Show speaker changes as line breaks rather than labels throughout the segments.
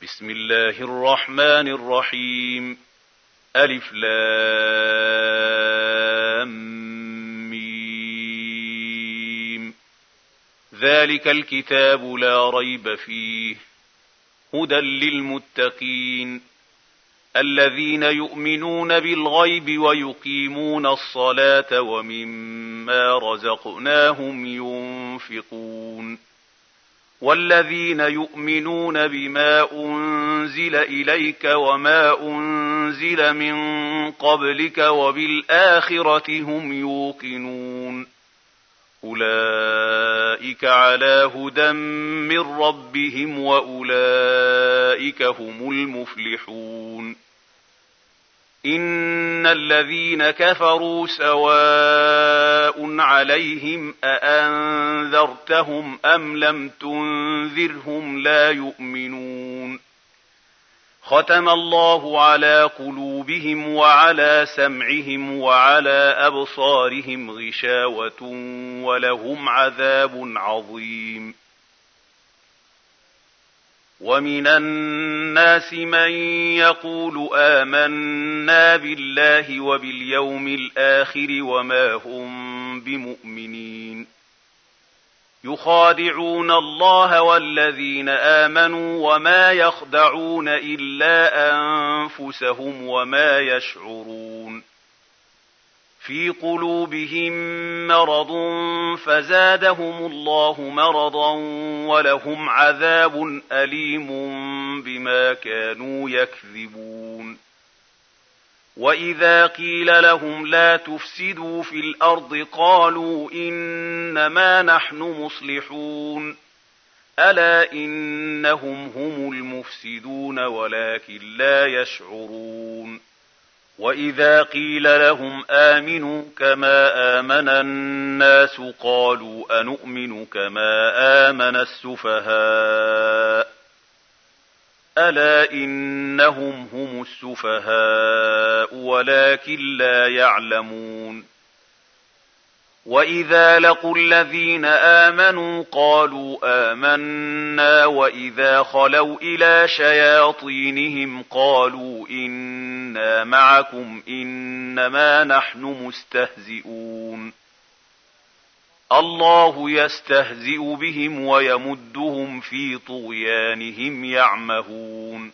بسم الله الرحمن الرحيم ألف لام ميم ذلك الكتاب لا ريب فيه هدى للمتقين الذين يؤمنون بالغيب ويقيمون الصلاة ومما رزقناهم ينفقون والذين يؤمنون بما أنزل إليك وما أنزل من قبلك وبالآخرة هم يوقنون أولئك على هدى من ربهم وأولئك هم المفلحون إن الذين كفروا سواء عليهم أأنذرتهم أم لم تنذرهم لا يؤمنون ختم الله على قلوبهم وعلى سمعهم وعلى أبصارهم غشاوة ولهم عذاب عظيم ومن الناس من يقول آمنا بالله وباليوم الآخر وما هم بمؤمنين يخادعون الله والذين آمنوا وما يخدعون إلا أنفسهم وما يشعرون في قلوبهم مرض فزادهم الله مرضا ولهم عذاب أليم بما كانوا يكذبون وإذا قيل لهم لا تفسدوا في الأرض قالوا إنما نحن مصلحون ألا إنهم هم المفسدون ولكن لا يشعرون وإذا قيل لهم آمنوا كما آمن الناس قالوا أنؤمن كما آمن السفهاء ألا إنهم هم السفهاء ولكن لا يعلمون وإذا لقوا الذين آمنوا قالوا آمنا وإذا خلوا إلى شياطينهم قالوا إنا معكم إنما نحن مستهزئون الله يستهزئ بهم ويمدهم في طغيانهم يعمهون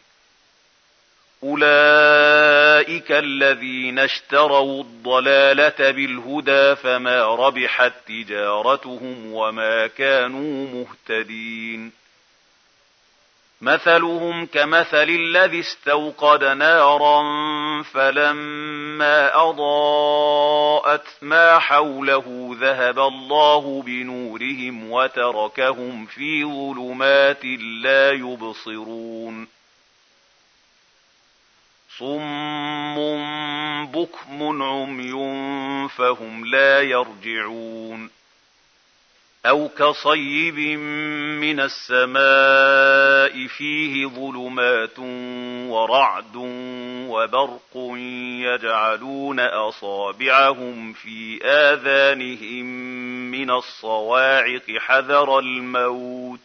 أولئك الذين اشتروا الضلالة بالهدى فما ربحت تجارتهم وما كانوا مهتدين مثلهم كمثل الذي استوقد نارا فلما أضاءت ما حوله ذهب الله بنورهم وتركهم في ظلمات لا يبصرون صم بكم عمي فهم لا يرجعون أو كصيب من السماء فيه ظلمات ورعد وبرق يجعلون أصابعهم في آذانهم من الصواعق حذر الموت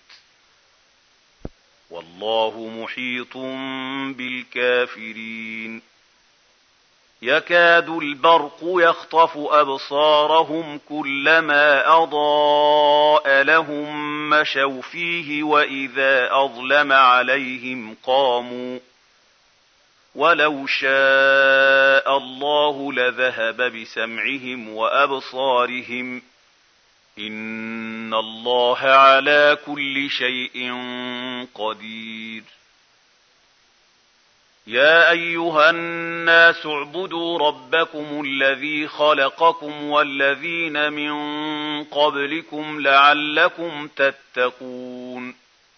والله محيط بالكافرين يكاد البرق يخطف أبصارهم كلما أضاء لهم مشوا فيه وإذا أظلم عليهم قاموا ولو شاء الله لذهب بسمعهم وأبصارهم إن الله على كل شيء قدير يا أيها الناس اعبدوا ربكم الذي خلقكم والذين من قبلكم لعلكم تتقون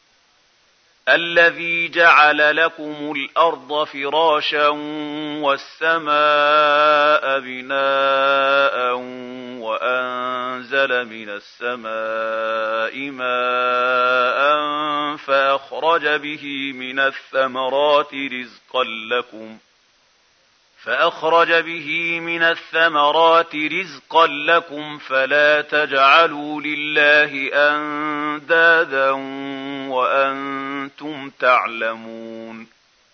الذي جعل لكم الأرض فراشا والسماء بناء وأنزل من السماء ماء فأخرج به من الثمرات رزقا لكم فأخرج به من الثمرات رزقا لكم فلا تجعلوا لله أندادا وأنتم تعلمون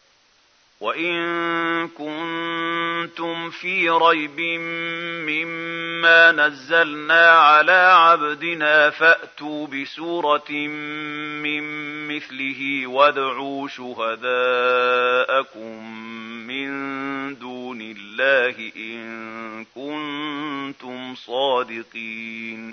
وإن كنتم في ريب مما نزلنا على عبدنا فأتوا بسورة من مثله وادعوا شهداءكم من دون الله إن كنتم صادقين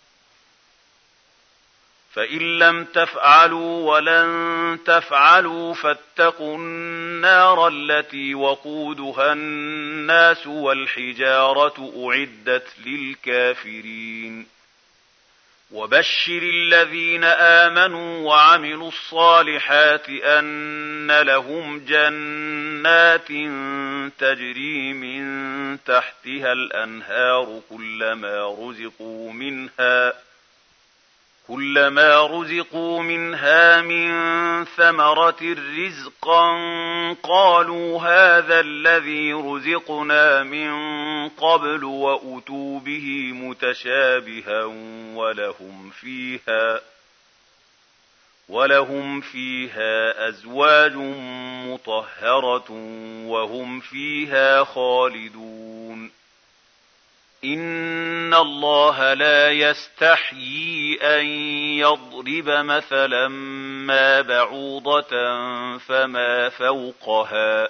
فإن لم تفعلوا ولن تفعلوا فاتقوا النار التي وقودها الناس والحجارة أعدت للكافرين وبشر الذين آمنوا وعملوا الصالحات أن لهم جنات تجري من تحتها الأنهار كلما رزقوا منها من ثمرة رزقا قالوا هذا الذي رزقنا من قبل وأتوا به متشابها ولهم فيها أزواج مطهرة وهم فيها خالدون إن الله لا يستحيي أن يضرب مثلا ما بعوضة فما فوقها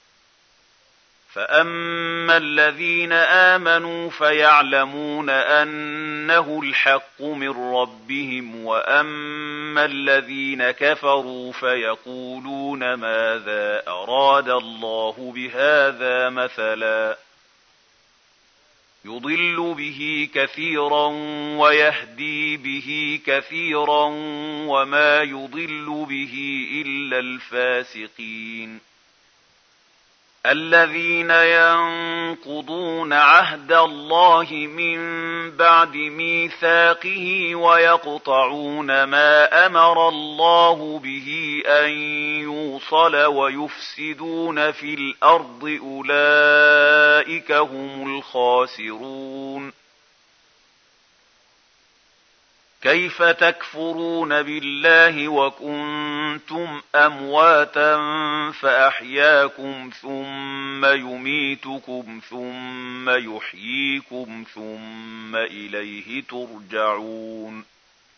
فأما الذين آمنوا فيعلمون أنه الحق من ربهم وأما الذين كفروا فيقولون ماذا أراد الله بهذا مثلا يضل به كثيرا ويهدي به كثيرا وما يضل به إلا الفاسقين الذين ينقضون عهد الله من بعد ميثاقه ويقطعون ما أمر الله به أن يوصل ويفسدون في الأرض أولئك هم الخاسرون كيف تكفرون بالله وكنتم أمواتا فأحياكم ثم يميتكم ثم يحييكم ثم إليه ترجعون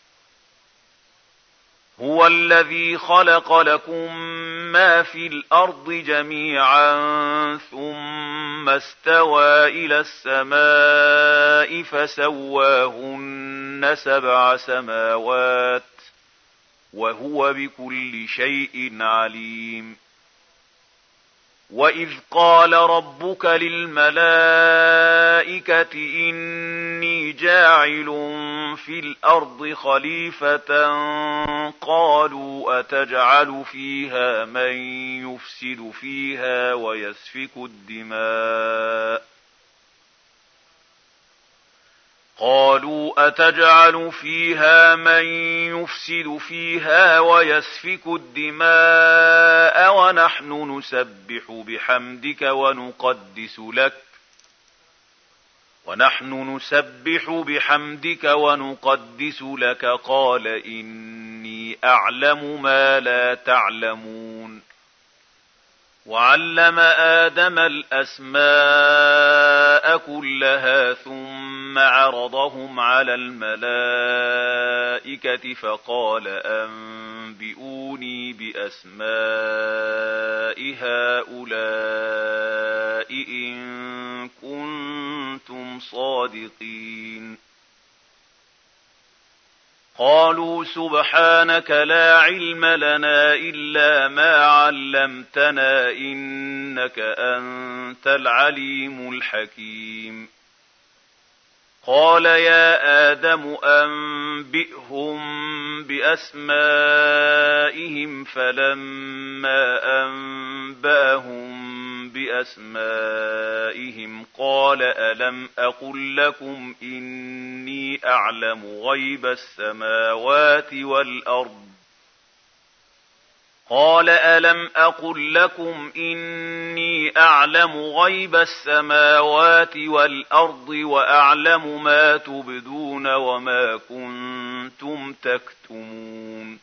هو الذي خلق لكم ما في الأرض جميعا ثم استوى إلى السماء فسواهن 7 سماوات وهو بكل شيء عليم وإذ قال ربك للملائكة إني جاعل في الأرض خليفة قالوا أتجعل فيها من يفسد فيها ويسفك الدماء ونحن نسبح بحمدك ونقدس لك قال إني أعلم ما لا تعلمون وعلم آدم الأسماء كلها ثم عرضهم على الملائكة فقال أنبئوني بأسماء هؤلاء إن كنتم صادقين قالوا سبحانك لا علم لنا إلا ما علمتنا إنك أنت العليم الحكيم قال يا آدم أنبئهم بأسمائهم فلما أنبأهم بأسمائهم قال ألم أقل لكم إني أعلم غيب السماوات والأرض قال ألم أقل لكم إني أعلم غيب السماوات والأرض وأعلم ما تبدون وما كنتم تكتمون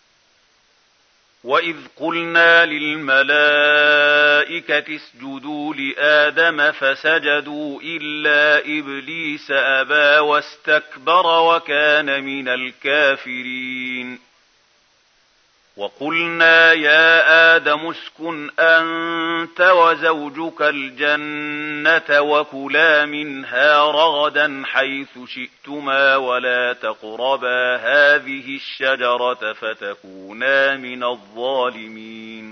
وإذ قلنا للملائكة اسجدوا لآدم فسجدوا إلا إبليس أبى واستكبر وكان من الكافرين وقلنا يا آدم اسكن أنت وزوجك الجنة وكلا منها رغدا حيث شئتما ولا تقربا هذه الشجرة فتكونا من الظالمين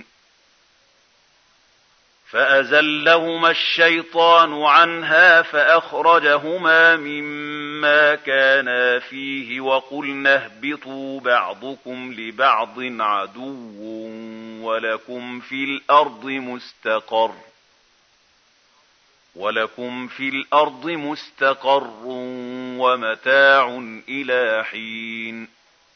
فأزلهما الشيطان عنها فأخرجهما مما كانا فيه وقلنا اهبطوا بعضكم لبعض عدو ولكم في الأرض مستقر ومتاع إلى حين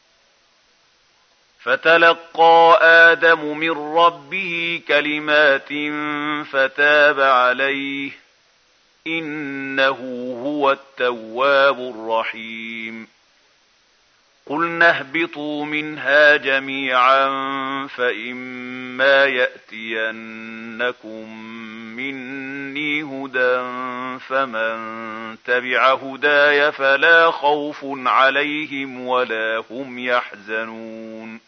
فتلقى آدم من ربه كلمات فتاب عليه إنه هو التواب الرحيم قلنا اهبطوا منها جميعا فإما يأتينكم مني هدى فمن تبع هداي فلا خوف عليهم ولا هم يحزنون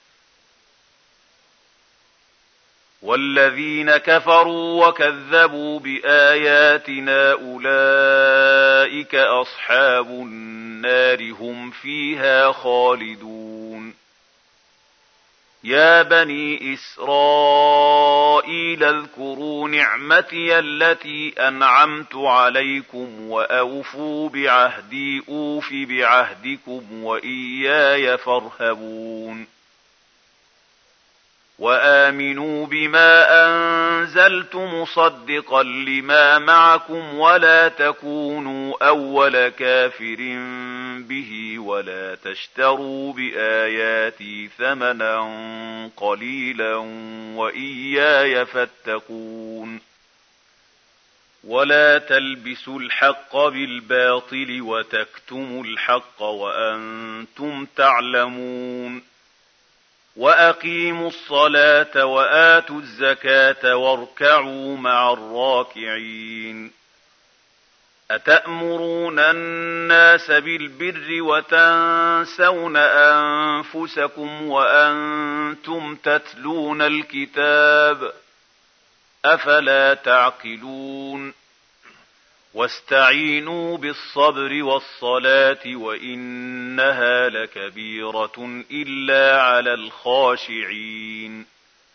والذين كفروا وكذبوا بآياتنا أولئك أصحاب النار هم فيها خالدون يا بني إسرائيل اذكروا نعمتي التي أنعمت عليكم وأوفوا بعهدي أوف بعهدكم وإياي فارهبون وآمنوا بما أنزلت مصدقا لما معكم ولا تكونوا أول كافر به ولا تشتروا بآياتي ثمنا قليلا وإياي فاتقون ولا تلبسوا الحق بالباطل وتكتموا الحق وأنتم تعلمون وأقيموا الصلاة وآتوا الزكاة واركعوا مع الراكعين أتأمرون الناس بالبر وتنسون أنفسكم وأنتم تتلون الكتاب أفلا تعقلون واستعينوا بالصبر والصلاة وإنها لكبيرة إلا على الخاشعين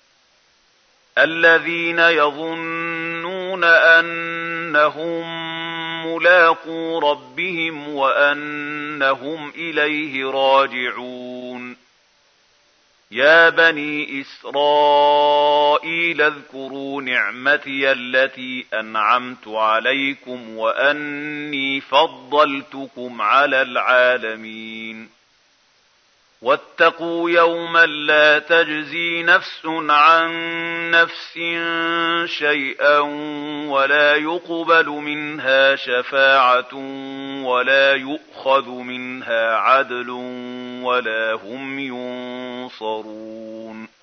الذين يظنون أنهم ملاقو ربهم وأنهم إليه راجعون يا بني إسرائيل اذكروا نعمتي التي أنعمت عليكم وأني فضلتكم على العالمين واتقوا يوما لا تجزي نفس عن نفس شيئا ولا يقبل منها شفاعة ولا يؤخذ منها عدل ولا هم ينصرون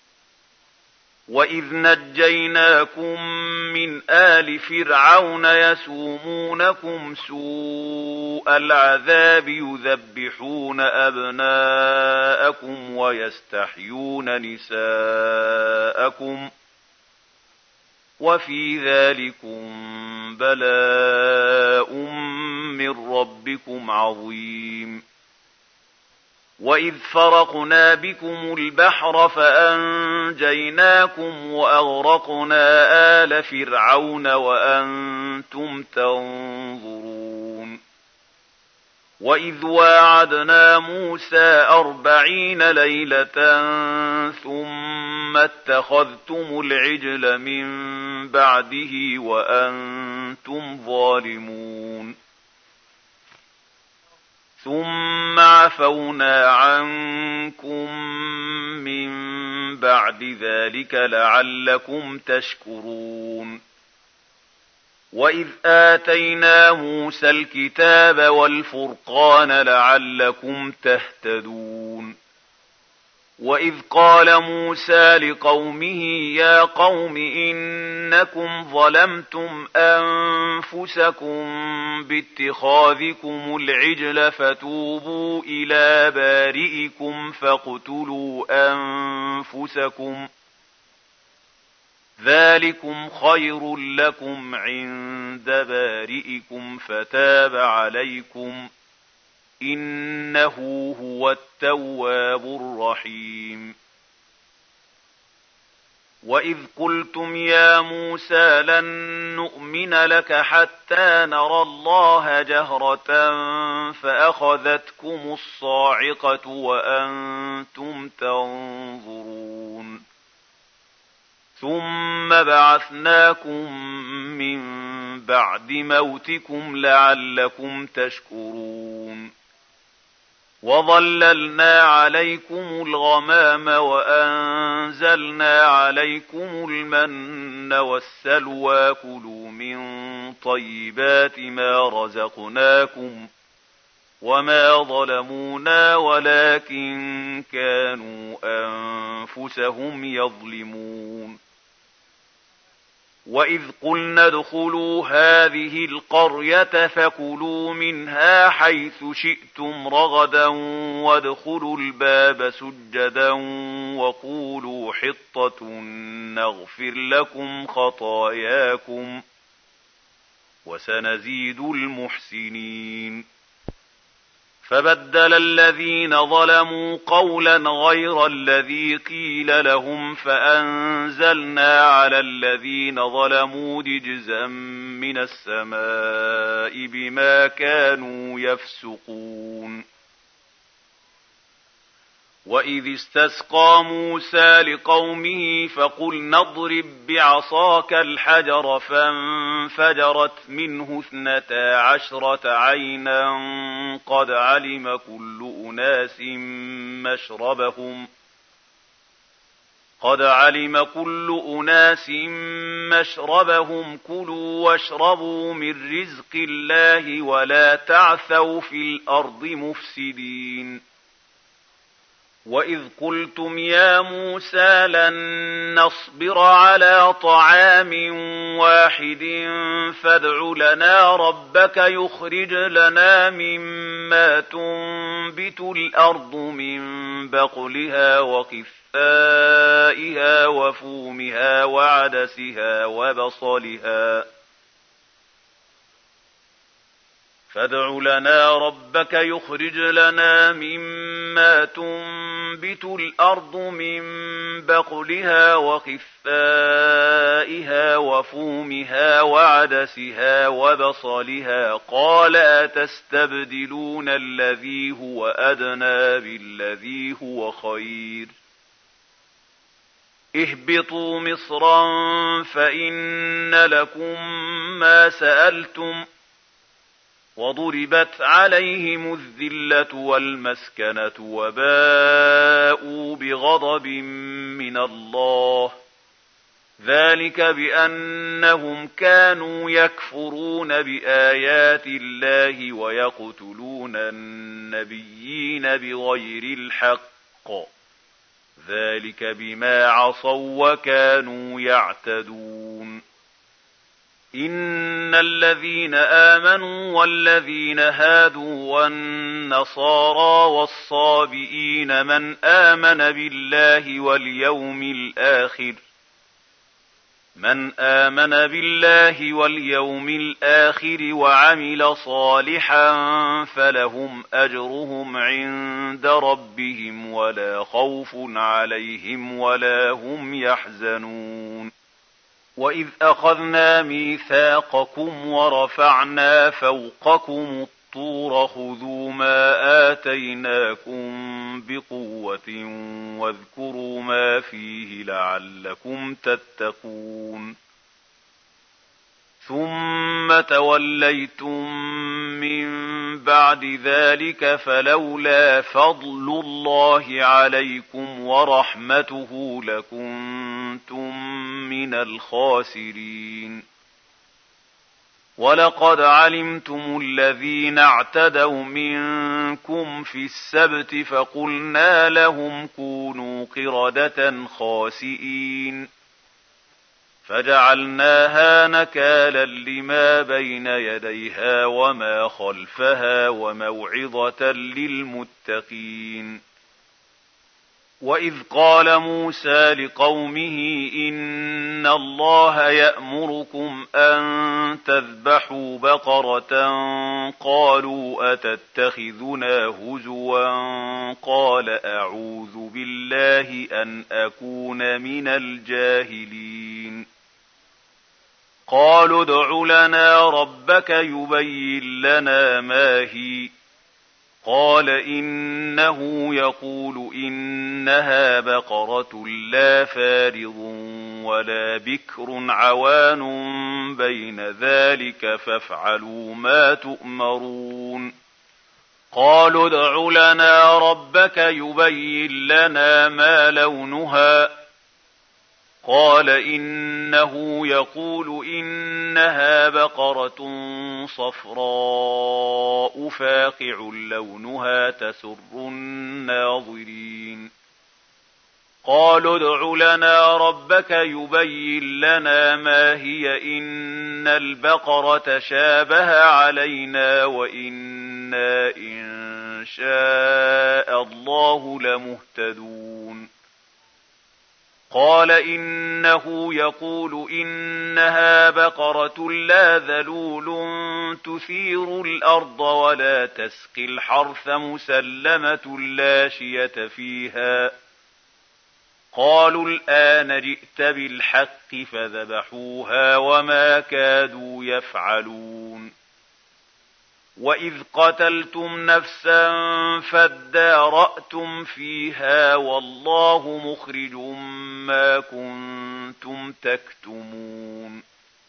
وإذ نجيناكم من آل فرعون يسومونكم سوء العذاب يذبحون أبناءكم ويستحيون نساءكم وفي ذلكم بلاء من ربكم عظيم وإذ فرقنا بكم البحر فأنجيناكم وأغرقنا آل فرعون وأنتم تنظرون وإذ واعدنا موسى 40 ليلة ثم اتخذتم العجل من بعده وأنتم ظالمون ثم عفونا عنكم من بعد ذلك لعلكم تشكرون. وإذ آتينا موسى الكتاب والفرقان لعلكم تهتدون. وإذ قال موسى لقومه يا قوم إنكم ظلمتم أنفسكم باتخاذكم العجل فتوبوا إلى بارئكم فاقتلوا أنفسكم ذلكم خير لكم عند بارئكم فتاب عليكم إنه هو التواب الرحيم. وإذ قلتم يا موسى لن نؤمن لك حتى نرى الله جهرة فأخذتكم الصاعقة وأنتم تنظرون ثم بعثناكم من بعد موتكم لعلكم تشكرون. وظللنا عليكم الغمام وأنزلنا عليكم المن والسلوى كلوا من طيبات ما رزقناكم وما ظلمونا ولكن كانوا أنفسهم يظلمون. وإذ قلنا ادخلوا هذه القرية فكلوا منها حيث شئتم رغدا وادخلوا الباب سجدا وقولوا حطة نغفر لكم خطاياكم وسنزيد المحسنين. فبدل الذين ظلموا قولا غير الذي قيل لهم فأنزلنا على الذين ظلموا رجزا من السماء بما كانوا يفسقون. وإذ استسقى موسى لقومه فقلنا اضرب بعصاك الحجر فانفجرت منه 12 عينا قد علم كل أناس مشربهم كلوا واشربوا من رزق الله ولا تعثوا في الأرض مفسدين. وإذ قلتم يا موسى لن نصبر على طعام واحد فادع لنا ربك يخرج لنا مما تنبت الأرض من بقلها وقثائها وفومها وعدسها وبصلها فادع لنا ربك يخرج لنا مما تنبت الأرض من بقلها وقثائها وفومها وعدسها وبصلها قال أتستبدلون الذي هو أدنى بالذي هو خير اهبطوا مصرا فإن لكم ما سألتم وضربت عليهم الذلة والمسكنة وباءوا بغضب من الله ذلك بأنهم كانوا يكفرون بآيات الله ويقتلون النبيين بغير الحق ذلك بما عصوا وكانوا يعتدون. إن الذين آمنوا والذين هادوا والنصارى والصابئين من آمن بالله واليوم الآخر وعمل صالحا فلهم أجرهم عند ربهم ولا خوف عليهم ولا هم يحزنون. وإذ أخذنا ميثاقكم ورفعنا فوقكم الطور خذوا ما آتيناكم بقوة واذكروا ما فيه لعلكم تتقون. ثم توليتم من بعد ذلك فلولا فضل الله عليكم ورحمته لكنتم من الخاسرين. ولقد علمتم الذين اعتدوا منكم في السبت فقلنا لهم كونوا قردة خاسئين فجعلناها نكالا لما بين يديها وما خلفها وموعظة للمتقين. وإذ قال موسى لقومه إن الله يأمركم أن تذبحوا بقرة قالوا أتتخذنا هزوا قال أعوذ بالله أن أكون من الجاهلين. قالوا ادع لنا ربك يبين لنا ما هي قال إنه يقول إنها بقرة لا فارض ولا بكر عوان بين ذلك فافعلوا ما تؤمرون. قالوا ادع لنا ربك يبين لنا ما لونها قال إنه يقول إنها بقرة صفراء فاقع لونها تسر الناظرين. قالوا ادع لنا ربك يبين لنا ما هي إن البقرة شابه علينا وإنا إن شاء الله لمهتدون. قال إنه يقول إنها بقرة لا ذلول تثير الأرض ولا تسقي الحرث مسلمة لا شية فيها. قالوا الآن جئت بالحق فذبحوها وما كادوا يفعلون. وإذ قتلتم نفسا فادارأتم فيها والله مخرج ما كنتم تكتمون.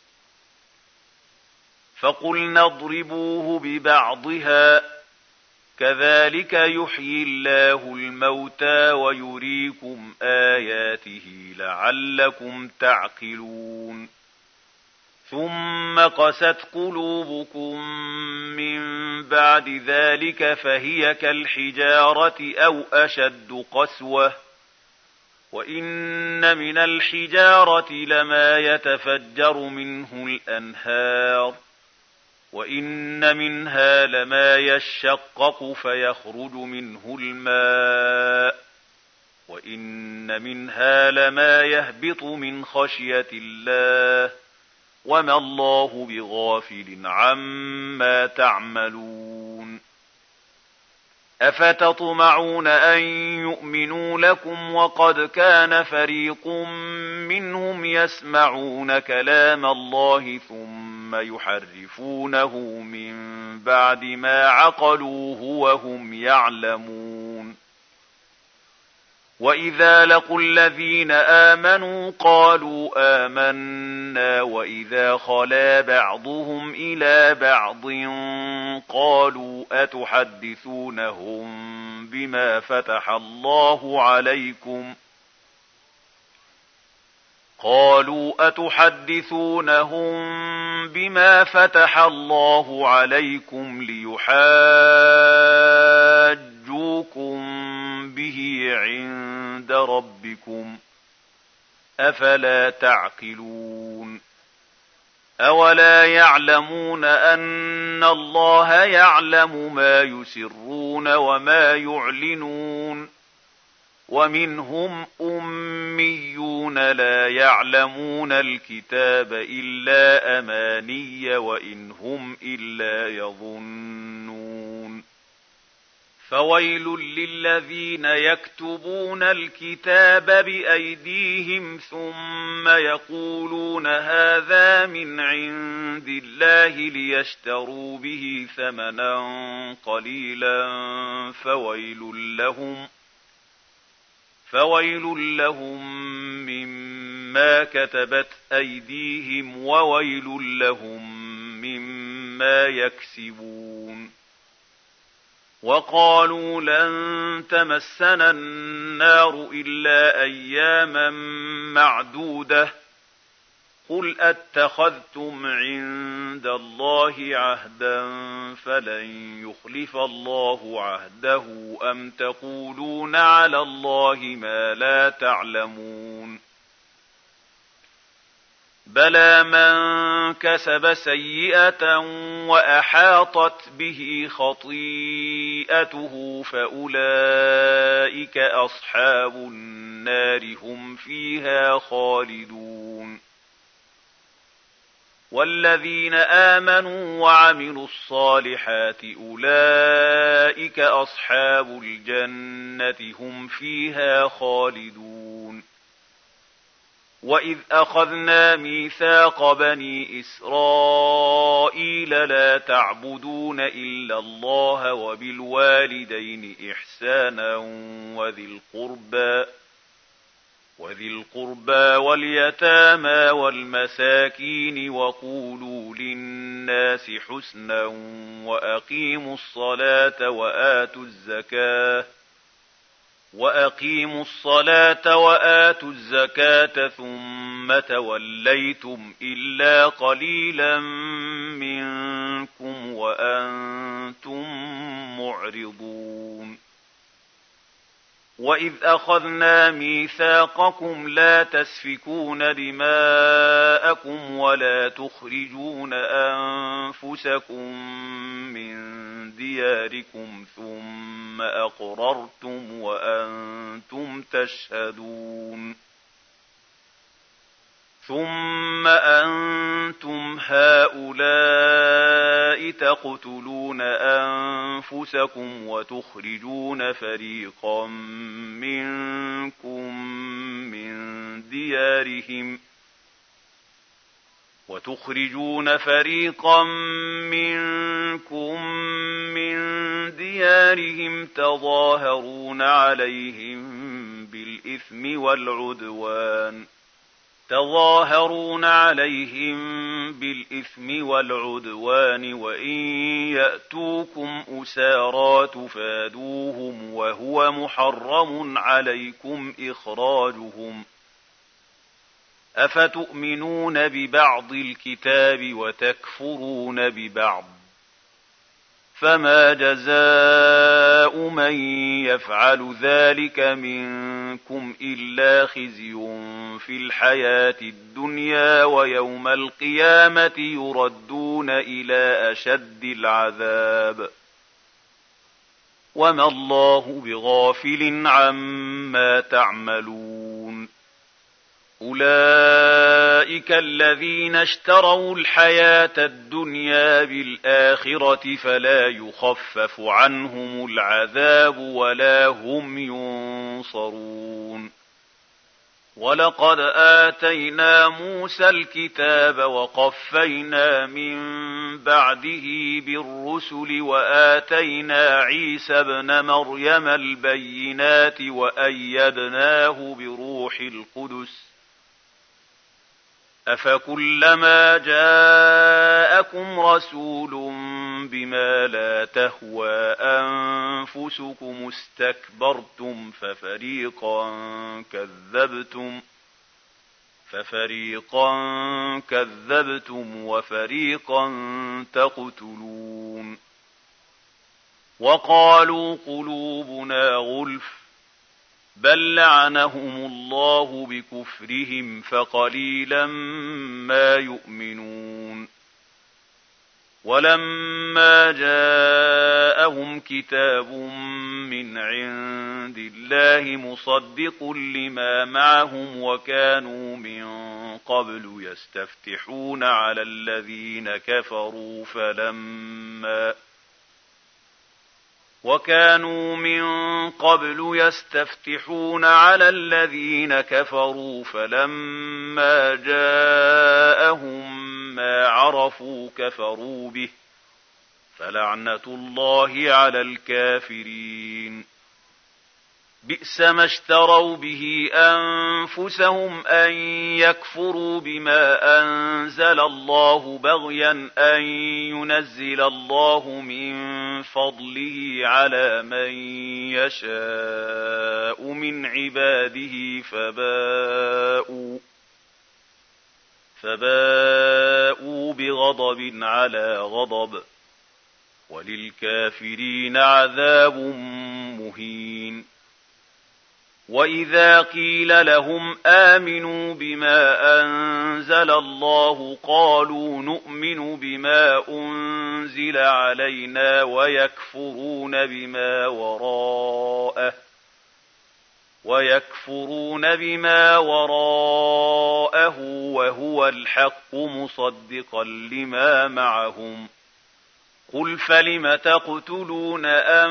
فقلنا اضربوه ببعضها كذلك يحيي الله الموتى ويريكم آياته لعلكم تعقلون. ثم قست قلوبكم من بعد ذلك فهي كالحجارة أو أشد قسوة وإن من الحجارة لما يتفجر منه الأنهار وإن منها لما يشقق فيخرج منه الماء وإن منها لما يهبط من خشية الله وما الله بغافل عما تعملون. أفتطمعون أن يؤمنوا لكم وقد كان فريق منهم يسمعون كلام الله ثم يحرفونه من بعد ما عقلوه وهم يعلمون. وإذا لقوا الذين آمنوا قالوا آمنا وإذا خلا بعضهم إلى بعض قالوا أتحدثونهم بما فتح الله عليكم ليحاجوكم به عند ربكم أفلا تعقلون. أولا يعلمون أن الله يعلم ما يسرون وما يعلنون ومنهم أميون لا يعلمون الكتاب إلا أماني وإن هم إلا يظنون. فويل للذين يكتبون الكتاب بأيديهم ثم يقولون هذا من عند الله ليشتروا به ثمنا قليلا فويل لهم مما مما كتبت أيديهم وويل لهم مما يكسبون. وقالوا لن تمسنا النار إلا أياما معدودة قل أتخذتم عند الله عهدا فلن يخلف الله عهده أم تقولون على الله ما لا تعلمون. بلى من كسب سيئة وأحاطت به خطيئته فأولئك أصحاب النار هم فيها خالدون. والذين آمنوا وعملوا الصالحات أولئك أصحاب الجنة هم فيها خالدون. وإذ أخذنا ميثاق بني إسرائيل لا تعبدون إلا الله وبالوالدين إحسانا وذي القربى واليتامى والمساكين وقولوا للناس حسنا وأقيموا الصلاة وآتوا الزكاة ثم توليتم إلا قليلا منكم وأنتم معرضون. وإذ أخذنا ميثاقكم لا تسفكون دماءكم ولا تخرجون أنفسكم من دياركم ثم أقررتم وأنتم تشهدون. ثم أنتم هؤلاء تقتلون أنفسكم وتخرجون فريقا منكم من ديارهم تظاهرون عليهم بالإثم والعدوان وإن يأتوكم أسارى تفادوهم وهو محرم عليكم إخراجهم. أفتؤمنون ببعض الكتاب وتكفرون ببعض فما جزاء من يفعل ذلك منكم إلا خزي في الحياة الدنيا ويوم القيامة يردون إلى أشد العذاب وما الله بغافل عما تعملون. أولئك الذين اشتروا الحياة الدنيا بالآخرة فلا يخفف عنهم العذاب ولا هم ينصرون. ولقد آتينا موسى الكتاب وقفينا من بعده بالرسل وآتينا عيسى ابن مريم البينات وأيدناه بروح القدس أفكلما جاءكم رسول بما لا تهوى أنفسكم استكبرتم ففريقا كذبتم وفريقا تقتلون. وقالوا قلوبنا غلف بل لعنهم الله بكفرهم فقليلا ما يؤمنون. ولما جاءهم كتاب من عند الله مصدق لما معهم وكانوا من قبل يستفتحون على الذين كفروا فلما جاءهم ما عرفوا كفروا به فلعنة الله على الكافرين. بئس ما اشتروا به أنفسهم أن يكفروا بما أنزل الله بغيا أن ينزل الله من فضله على من يشاء من عباده فباءوا بغضب على غضب وللكافرين عذاب مهين. وإذا قيل لهم آمنوا بما أنزل الله قالوا نؤمن بما أنزل علينا ويكفرون بما وراءه وهو الحق مصدقا لما معهم. قل فلم تقتلون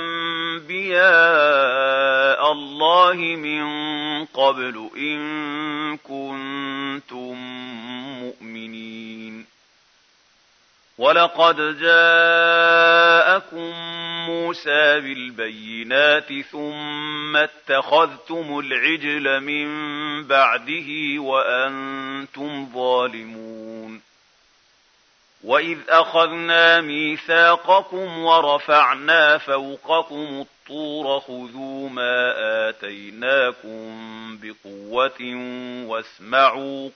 أنبياء الله من قبل إن كنتم مؤمنين. ولقد جاءكم موسى بالبينات ثم اتخذتم العجل من بعده وأنتم ظالمون. وإذ أخذنا ميثاقكم ورفعنا فوقكم الطور خذوا ما آتيناكم بقوة واسمعوا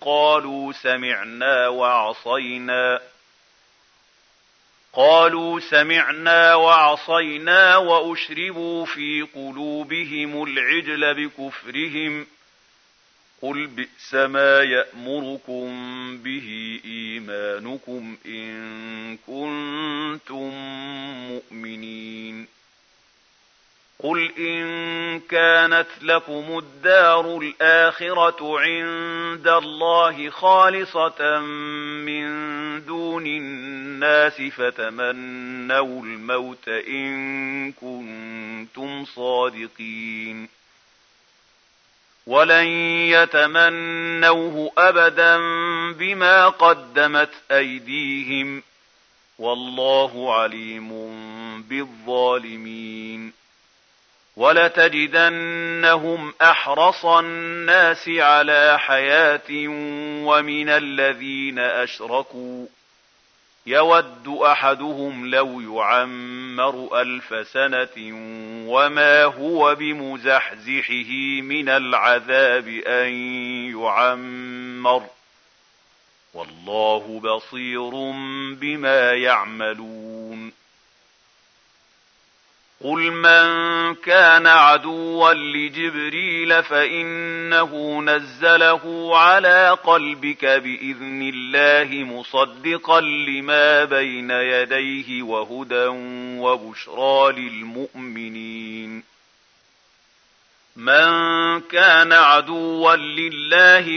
قالوا سمعنا وعصينا وأشربوا في قلوبهم العجل بكفرهم. قل بئس ما يأمركم به إيمانكم إن كنتم مؤمنين. قل إن كانت لكم الدار الآخرة عند الله خالصة من دون الناس فتمنوا الموت إن كنتم صادقين. ولن يتمنوه أبدا بما قدمت أيديهم والله عليم بالظالمين. ولتجدنهم أحرص الناس على حياة ومن الذين أشركوا يود أحدهم لو يعمر 1000 سنة وما هو بمزحزحه من العذاب أن يعمر والله بصير بما يعملون. قل من كان عدوا لجبريل فإنه نزله على قلبك بإذن الله مصدقا لما بين يديه وهدى وبشرى للمؤمنين. من كان عدوا لله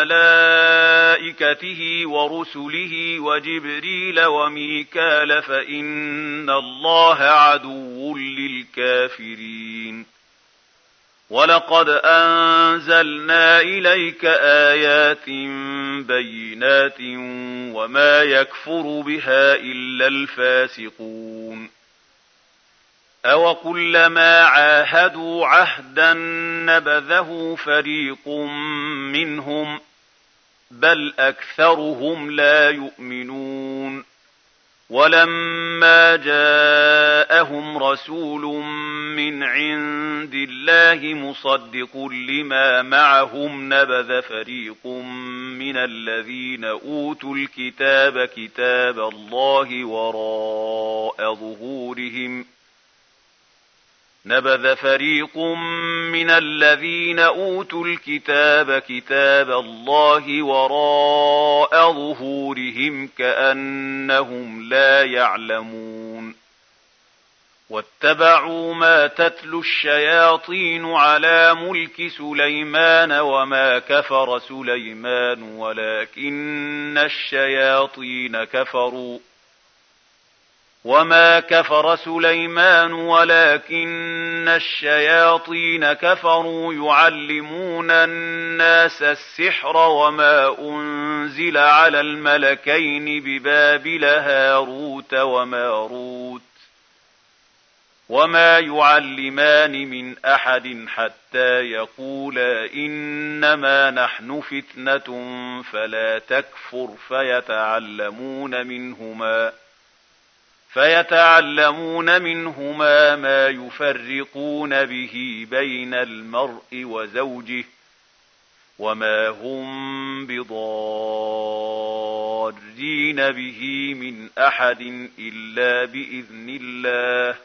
وملائكته ورسله وجبريل وميكال فإن الله عدو للكافرين. ولقد أنزلنا إليك آيات بينات وما يكفر بها إلا الفاسقون. أوكلما عاهدوا عهدا نبذه فريق منهم بل أكثرهم لا يؤمنون. ولما جاءهم رسول من عند الله مصدق لما معهم نبذ فريق من الذين أوتوا الكتاب كتاب الله وراء ظهورهم نبذ فريق من الذين أوتوا الكتاب كتاب الله وراء ظهورهم كأنهم لا يعلمون. واتبعوا ما تتلو الشياطين على ملك سليمان وما كفر سليمان ولكن الشياطين كفروا يعلمون الناس السحر وما أنزل على الملكين ببابل هاروت وماروت وما يعلمان من أحد حتى يقولا إنما نحن فتنة فلا تكفر فيتعلمون منهما ما يفرقون به بين المرء وزوجه وما هم بضارين به من أحد إلا بإذن الله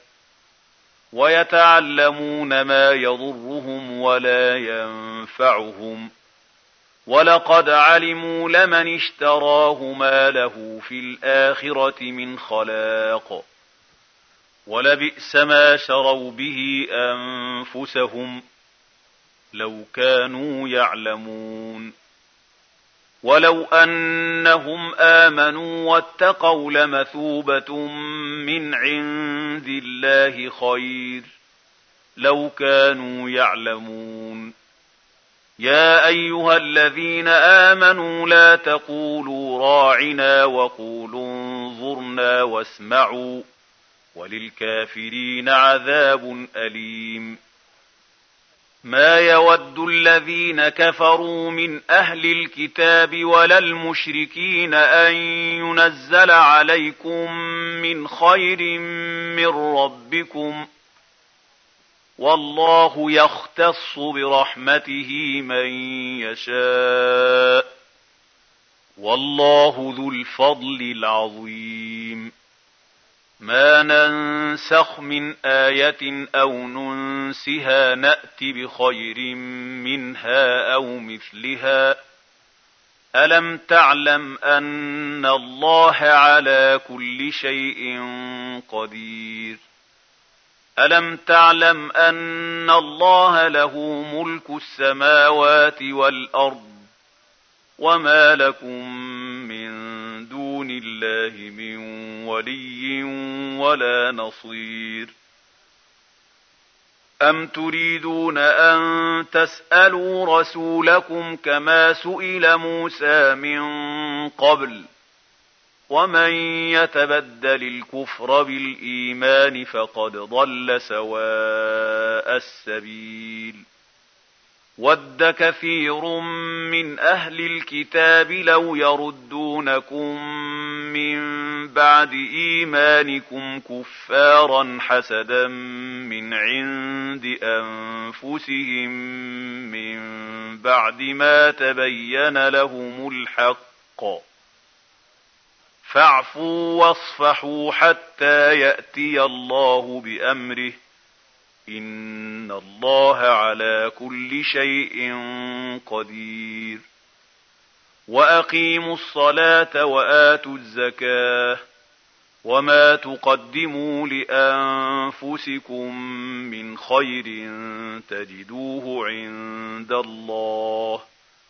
ويتعلمون ما يضرهم ولا ينفعهم ولقد علموا لمن اشتراه ما له في الآخرة من خلاق ولبئس ما شروا به أنفسهم لو كانوا يعلمون ولو أنهم آمنوا واتقوا لمثوبة من عند الله خير لو كانوا يعلمون يا أيها الذين آمنوا لا تقولوا راعنا وقولوا انظرنا واسمعوا وللكافرين عذاب أليم ما يود الذين كفروا من أهل الكتاب ولا المشركين أن ينزل عليكم من خير من ربكم والله يختص برحمته من يشاء والله ذو الفضل العظيم ما ننسخ من آية أو ننسها نأت بخير منها أو مثلها ألم تعلم أن الله على كل شيء قدير ألم تعلم أن الله له ملك السماوات والأرض وما لكم من دون الله من ولي ولا نصير أم تريدون أن تسألوا رسولكم كما سئل موسى من قبل ومن يتبدل الكفر بالإيمان فقد ضل سواء السبيل ود كثير من أهل الكتاب لو يردونكم من بعد إيمانكم كفارا حسدا من عند أنفسهم من بعد ما تبين لهم الحق فاعفوا واصفحوا حتى يأتي الله بأمره إن الله على كل شيء قدير وأقيموا الصلاة وآتوا الزكاة وما تقدموا لأنفسكم من خير تجدوه عند الله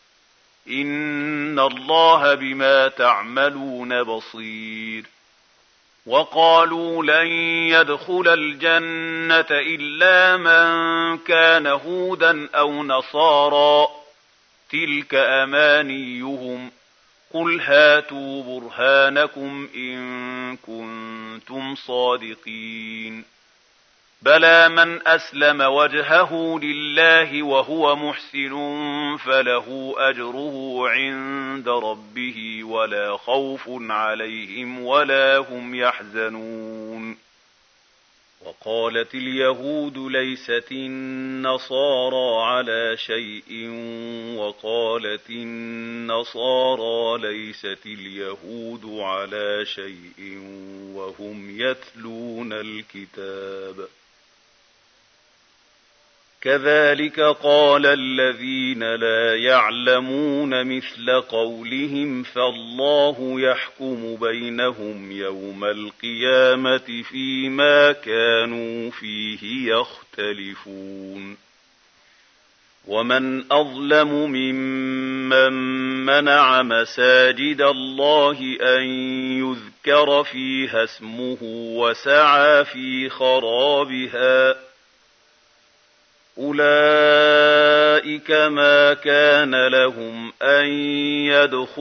إن الله بما تعملون بصير وقالوا لن يدخل الجنة إلا من كان هودا أو نصارى تلك أمانيهم قل هاتوا برهانكم إن كنتم صادقين بلى من أسلم وجهه لله وهو محسن فله أجره عند ربه ولا خوف عليهم ولا هم يحزنون وقالت اليهود ليست النصارى على شيء وقالت النصارى ليست اليهود على شيء وهم يتلون الكتاب كذلك قال الذين لا يعلمون مثل قولهم فالله يحكم بينهم يوم القيامة فيما كانوا فيه يختلفون ومن أظلم ممن منع مساجد الله أن يذكر فيها اسمه وسعى في خرابها أولئك ما كان لهم أن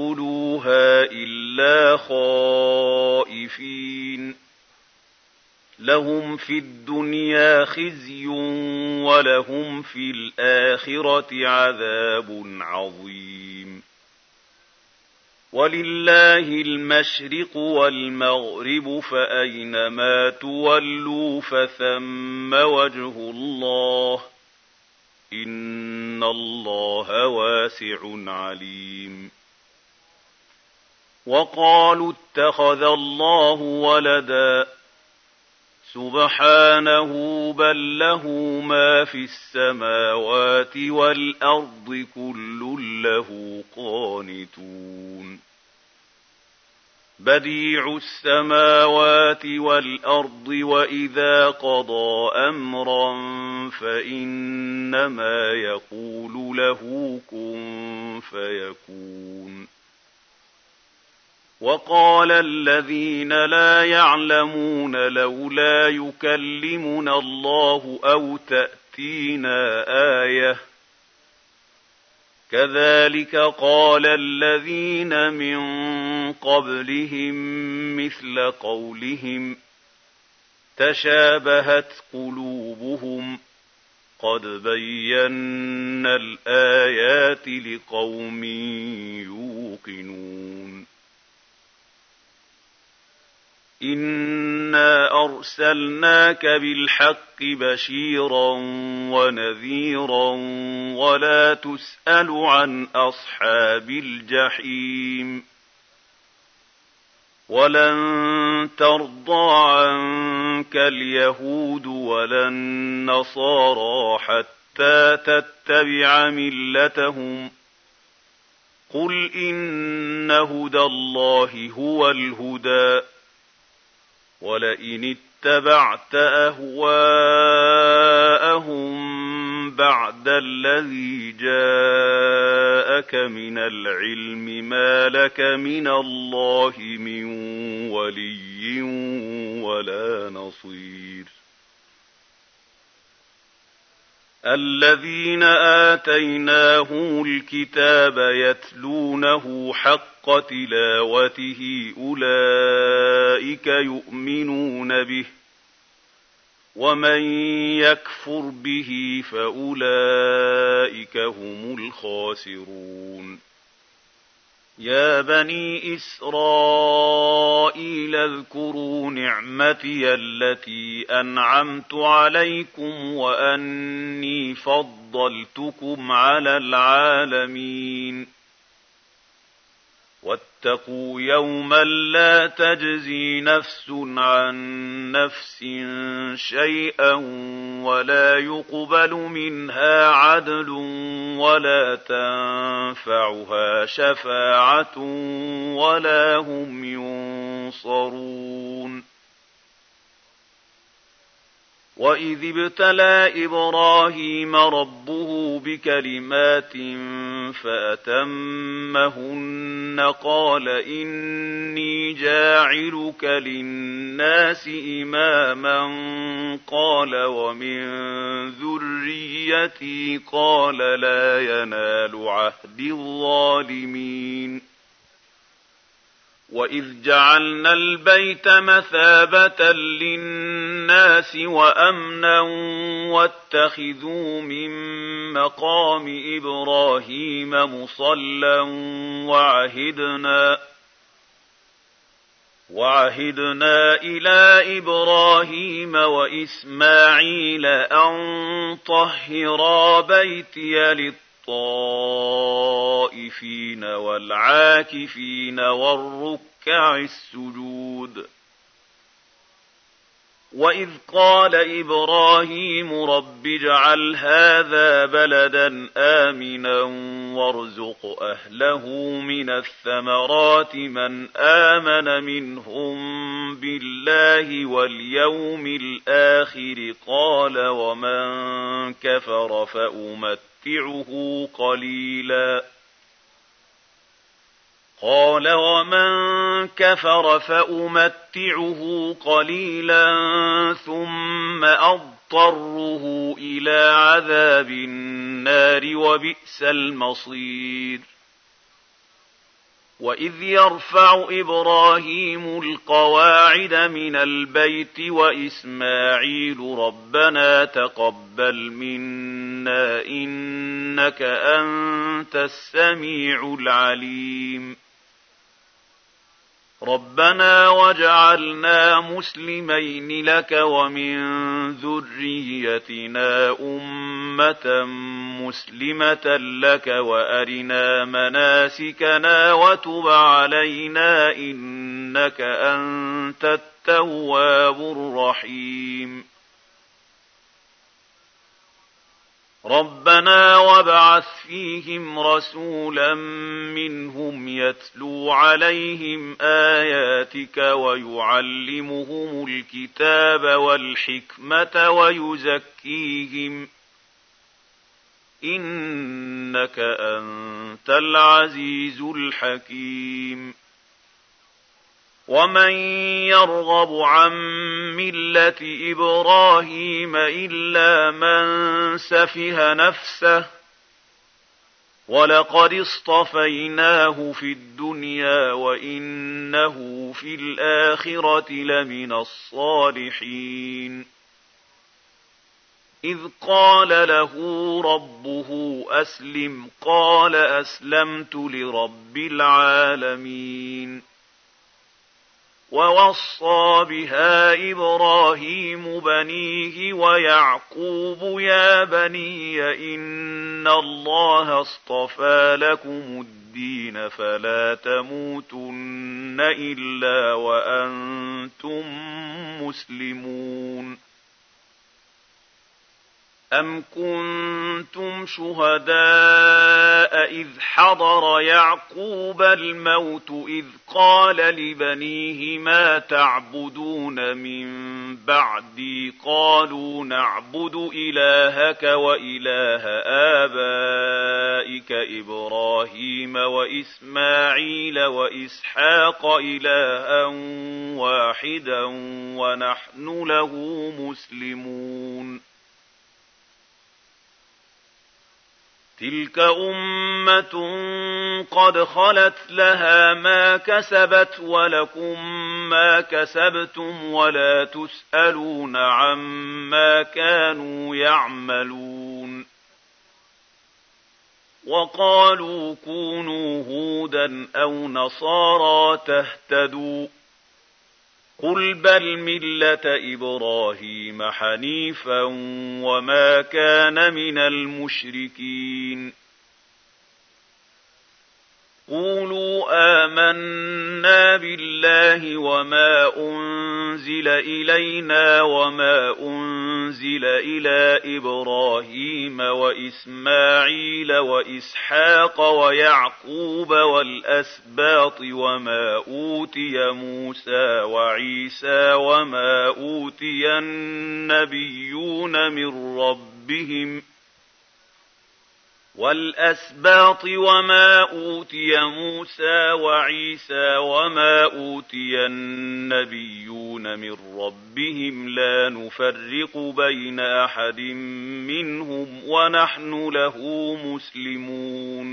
يدخلوها إلا خائفين لهم في الدنيا خزي ولهم في الآخرة عذاب عظيم. ولله المشرق والمغرب فأينما تولوا فثم وجه الله إن الله واسع عليم. وقالوا اتخذ الله ولدا سبحانه بل له ما في السماوات والأرض كل له قانتون. بديع السماوات والأرض وإذا قضى أمرا فإنما يقول له كن فيكون. وقال الذين لا يعلمون لولا يكلمنا الله أو تأتينا آية كذلك قال الذين من قبلهم مثل قولهم تشابهت قلوبهم قد بينا الآيات لقوم يوقنون. إنا أرسلناك بالحق بشيرا ونذيرا ولا تسأل عن أصحاب الجحيم. ولن ترضى عنك اليهود ولا النصارى حتى تتبع ملتهم قل إن هدى الله هو الهدى ولئن اتبعت أهواءهم بعد الذي جاءك من العلم ما لك من الله من ولي ولا نصير. الذين آتيناهم الكتاب يتلونه حق تلاوته أولئك يؤمنون به ومن يكفر به فأولئك هم الخاسرون. يا بني إسرائيل اذكروا نعمتي التي أنعمت عليكم وأني فضلتكم على العالمين. واتقوا يوما لا تجزي نفس عن نفس شيئا ولا يقبل منها عدل ولا تنفعها شفاعة ولا هم ينصرون. وإذ ابتلى إبراهيم ربه بكلمات فأتمهن قال إني جاعلك للناس إماما قال ومن ذريتي قال لا ينال عهد الظالمين. وإذ جعلنا البيت مثابة للناس وأمنا واتخذوا من مقام إبراهيم مصلى وعهدنا إلى إبراهيم وإسماعيل أن طهرا بيتي للطائفين والعاكفين والركع السجود. وإذ قال إبراهيم رب اجعل هذا بلدا آمنا وارزق أهله من الثمرات من آمن منهم بالله واليوم الآخر قال ومن كفر فأمتعه قليلا ثم أضطره إلى عذاب النار وبئس المصير. وإذ يرفع إبراهيم القواعد من البيت وإسماعيل ربنا تقبل منا إنك أنت السميع العليم ربنا واجعلنا مسلمين لك ومن ذريتنا أمة مسلمة لك وأرنا مناسكنا وتب علينا إنك أنت التواب الرحيم ربنا وابعث فيهم رسولا منهم يتلو عليهم آياتك ويعلمهم الكتاب والحكمة ويزكيهم إنك أنت العزيز الحكيم ومن يرغب عن ملة إبراهيم إلا من سفه نفسه ولقد اصطفيناه في الدنيا وإنه في الآخرة لمن الصالحين إذ قال له ربه أسلم قال أسلمت لرب العالمين ووصى بها إبراهيم بنيه ويعقوب يا بني إن الله اصطفى لكم الدين فلا تموتن إلا وأنتم مسلمون أم كنتم شهداء إذ حضر يعقوب الموت إذ قال لبنيه ما تعبدون من بعدي قالوا نعبد إلهك وإله آبائك إبراهيم وإسماعيل وإسحاق إلها واحدا ونحن له مسلمون تلك أمة قد خلت لها ما كسبت ولكم ما كسبتم ولا تسألون عما كانوا يعملون وقالوا كونوا هودا أو نصارى تهتدوا قل بل ملة إبراهيم حنيفا وما كان من المشركين قولوا آمنا بالله وما أنزل إلينا وما أنزل إلى إبراهيم وإسماعيل وإسحاق ويعقوب والأسباط وما أوتي موسى وعيسى وما أوتي النبيون من ربهم والأسباط وما أوتي موسى وعيسى وما أوتي النبيون من ربهم لا نفرق بين أحد منهم ونحن له مسلمون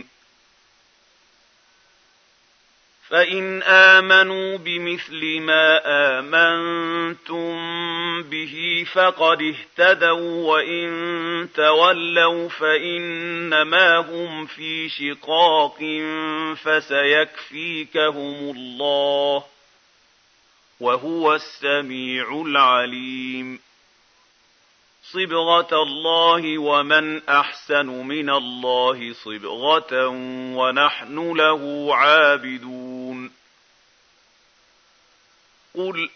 فإن آمنوا بمثل ما آمنتم به فقد اهتدوا وإن تولوا فإنما هم في شقاق فسيكفيكهم الله وهو السميع العليم صبغة الله ومن أحسن من الله صبغة ونحن له عابدون قل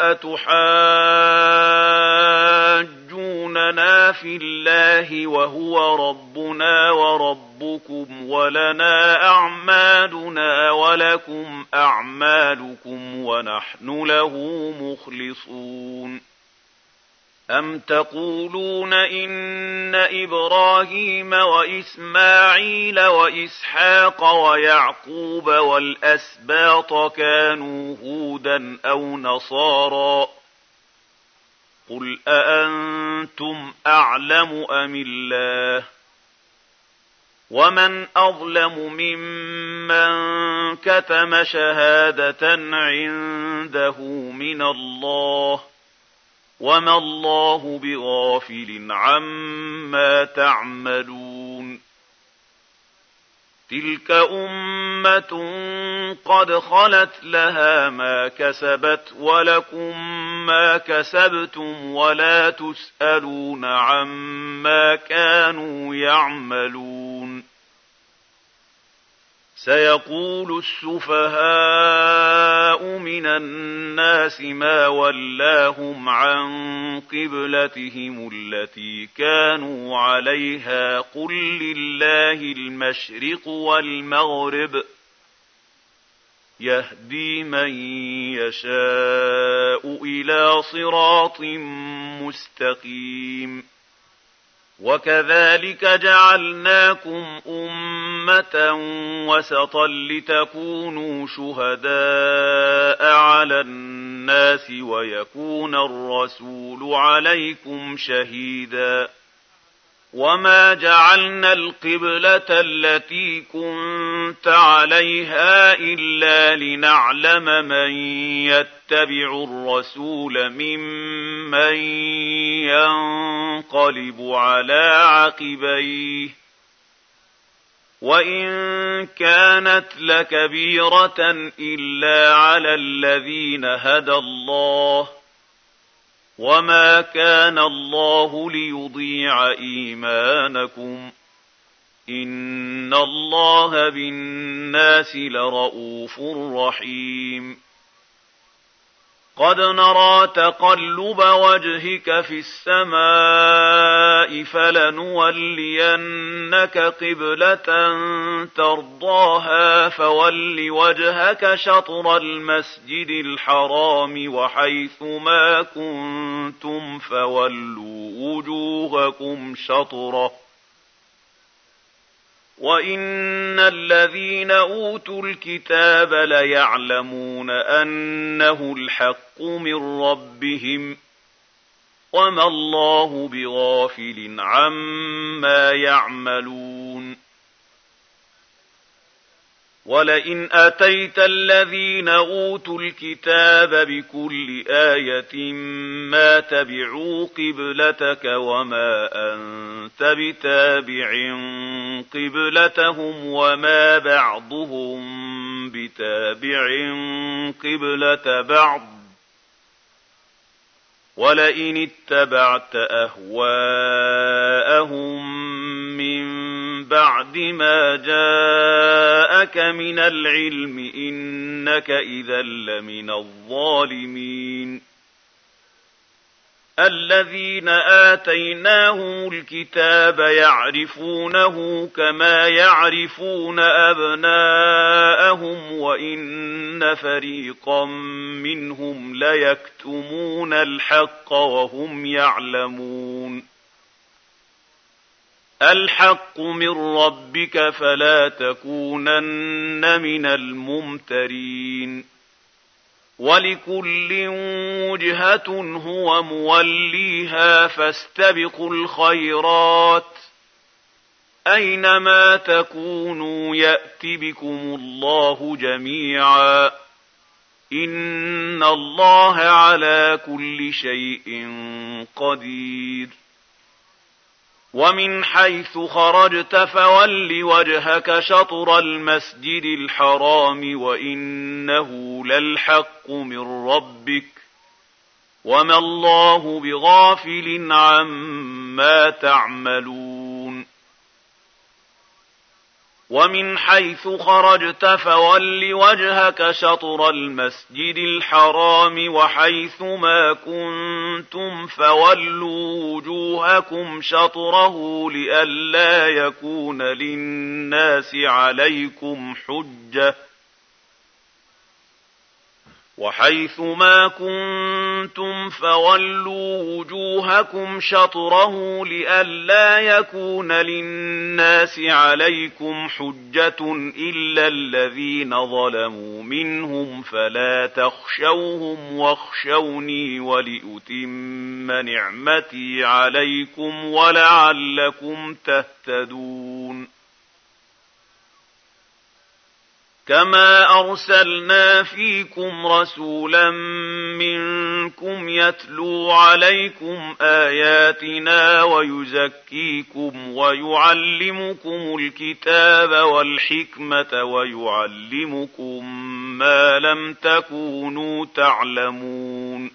أتحاجوننا في الله وهو ربنا وربكم ولنا أعمالنا ولكم أعمالكم ونحن له مخلصون أم تقولون إن إبراهيم وإسماعيل وإسحاق ويعقوب والأسباط كانوا هودا أو نصارى قل أأنتم أعلم أم الله ومن أظلم ممن كتم شهادة عنده من الله وما الله بغافل عما تعملون تلك أمة قد خلت لها ما كسبت ولكم ما كسبتم ولا تسألون عما كانوا يعملون سيقول السفهاء من الناس ما ولاهم عن قبلتهم التي كانوا عليها قل لله المشرق والمغرب يهدي من يشاء إلى صراط مستقيم وكذلك جعلناكم أمة وسطا لتكونوا شهداء على الناس ويكون الرسول عليكم شهيدا وما جعلنا القبلة التي كنت عليها إلا لنعلم من يتبع الرسول ممن ينقلب على عقبيه وإن كانت لكبيرة إلا على الذين هدى الله وما كان الله ليضيع إيمانكم إن الله بالناس لرءوف رحيم قد نرى تقلب وجهك في السماء فلنولينك قبلة ترضاها فول وجهك شطر المسجد الحرام وحيث ما كنتم فولوا وجوهكم شطره وإن الذين أوتوا الكتاب ليعلمون أنه الحق من ربهم وما الله بغافل عما يعملون ولئن أتيت الذين أوتوا الكتاب بكل آية ما تبعوا قبلتك وما أنت بتابع قبلتهم وما بعضهم بتابع قبلة بعض ولئن اتبعت أهواءهم من بعد ما جاءك من العلم إنك إذا لمن الظالمين الذين آتيناهم الكتاب يعرفونه كما يعرفون أبناءهم وإن فريقا منهم ليكتمون الحق وهم يعلمون الحق من ربك فلا تكونن من الممترين ولكل وجهة هو موليها فاستبقوا الخيرات أينما تكونوا يأت بكم الله جميعا إن الله على كل شيء قدير ومن حيث خرجت فول وجهك شطر المسجد الحرام وإنه للحق من ربك وما الله بغافل عما تعملون ومن حيث خرجت فول وجهك شطر المسجد الحرام وحيث ما كنتم فولوا وجوهكم شطره لئلا يكون للناس عليكم حجة وحيث ما كنتم فولوا وجوهكم شطره لئلا يكون للناس عليكم حجة إلا الذين ظلموا منهم فلا تخشوهم واخشوني ولأتم نعمتي عليكم ولعلكم تهتدون كما أرسلنا فيكم رسولا منكم يتلو عليكم آياتنا ويزكيكم ويعلمكم الكتاب والحكمة ويعلمكم ما لم تكونوا تعلمون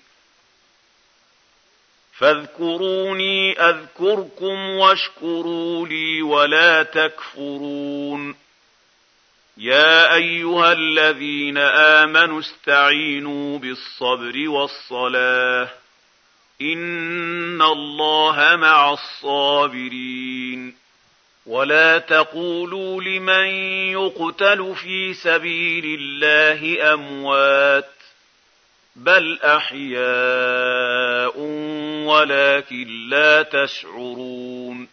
فاذكروني أذكركم واشكروا لي ولا تكفرون يا أيها الذين آمنوا استعينوا بالصبر والصلاة إن الله مع الصابرين ولا تقولوا لمن يقتل في سبيل الله أموات بل أحياء ولكن لا تشعرون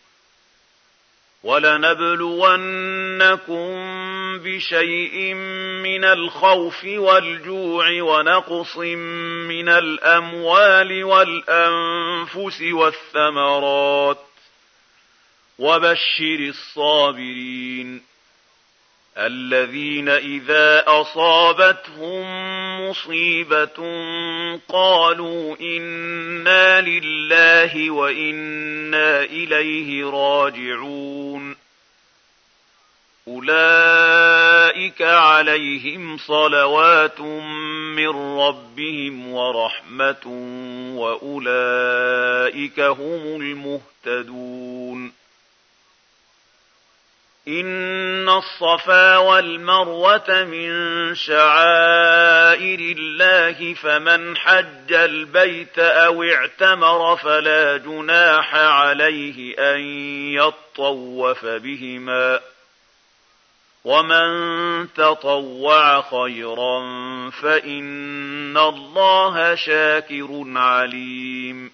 ولنبلونكم بشيء من الخوف والجوع ونقص من الأموال والأنفس والثمرات وبشر الصابرين الذين إذا أصابتهم مصيبة قالوا إنا لله وإنا إليه راجعون أولئك عليهم صلوات من ربهم ورحمة وأولئك هم المهتدون إن الصفا والمروة من شعائر الله فمن حج البيت أو اعتمر فلا جناح عليه أن يطوف بهما ومن تطوع خيرا فإن الله شاكر عليم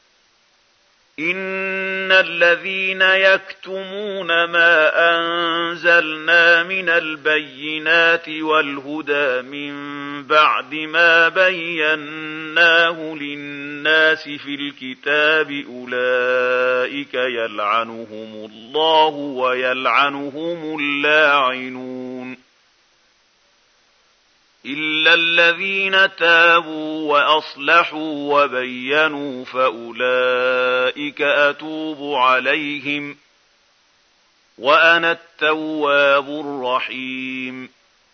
إن الذين يكتمون ما أنزلنا من البينات والهدى من بعد ما بيناه للناس في الكتاب أولئك يلعنهم الله ويلعنهم اللاعنون إلا الذين تابوا وأصلحوا وبينوا فأولئك أتوب عليهم وأنا التواب الرحيم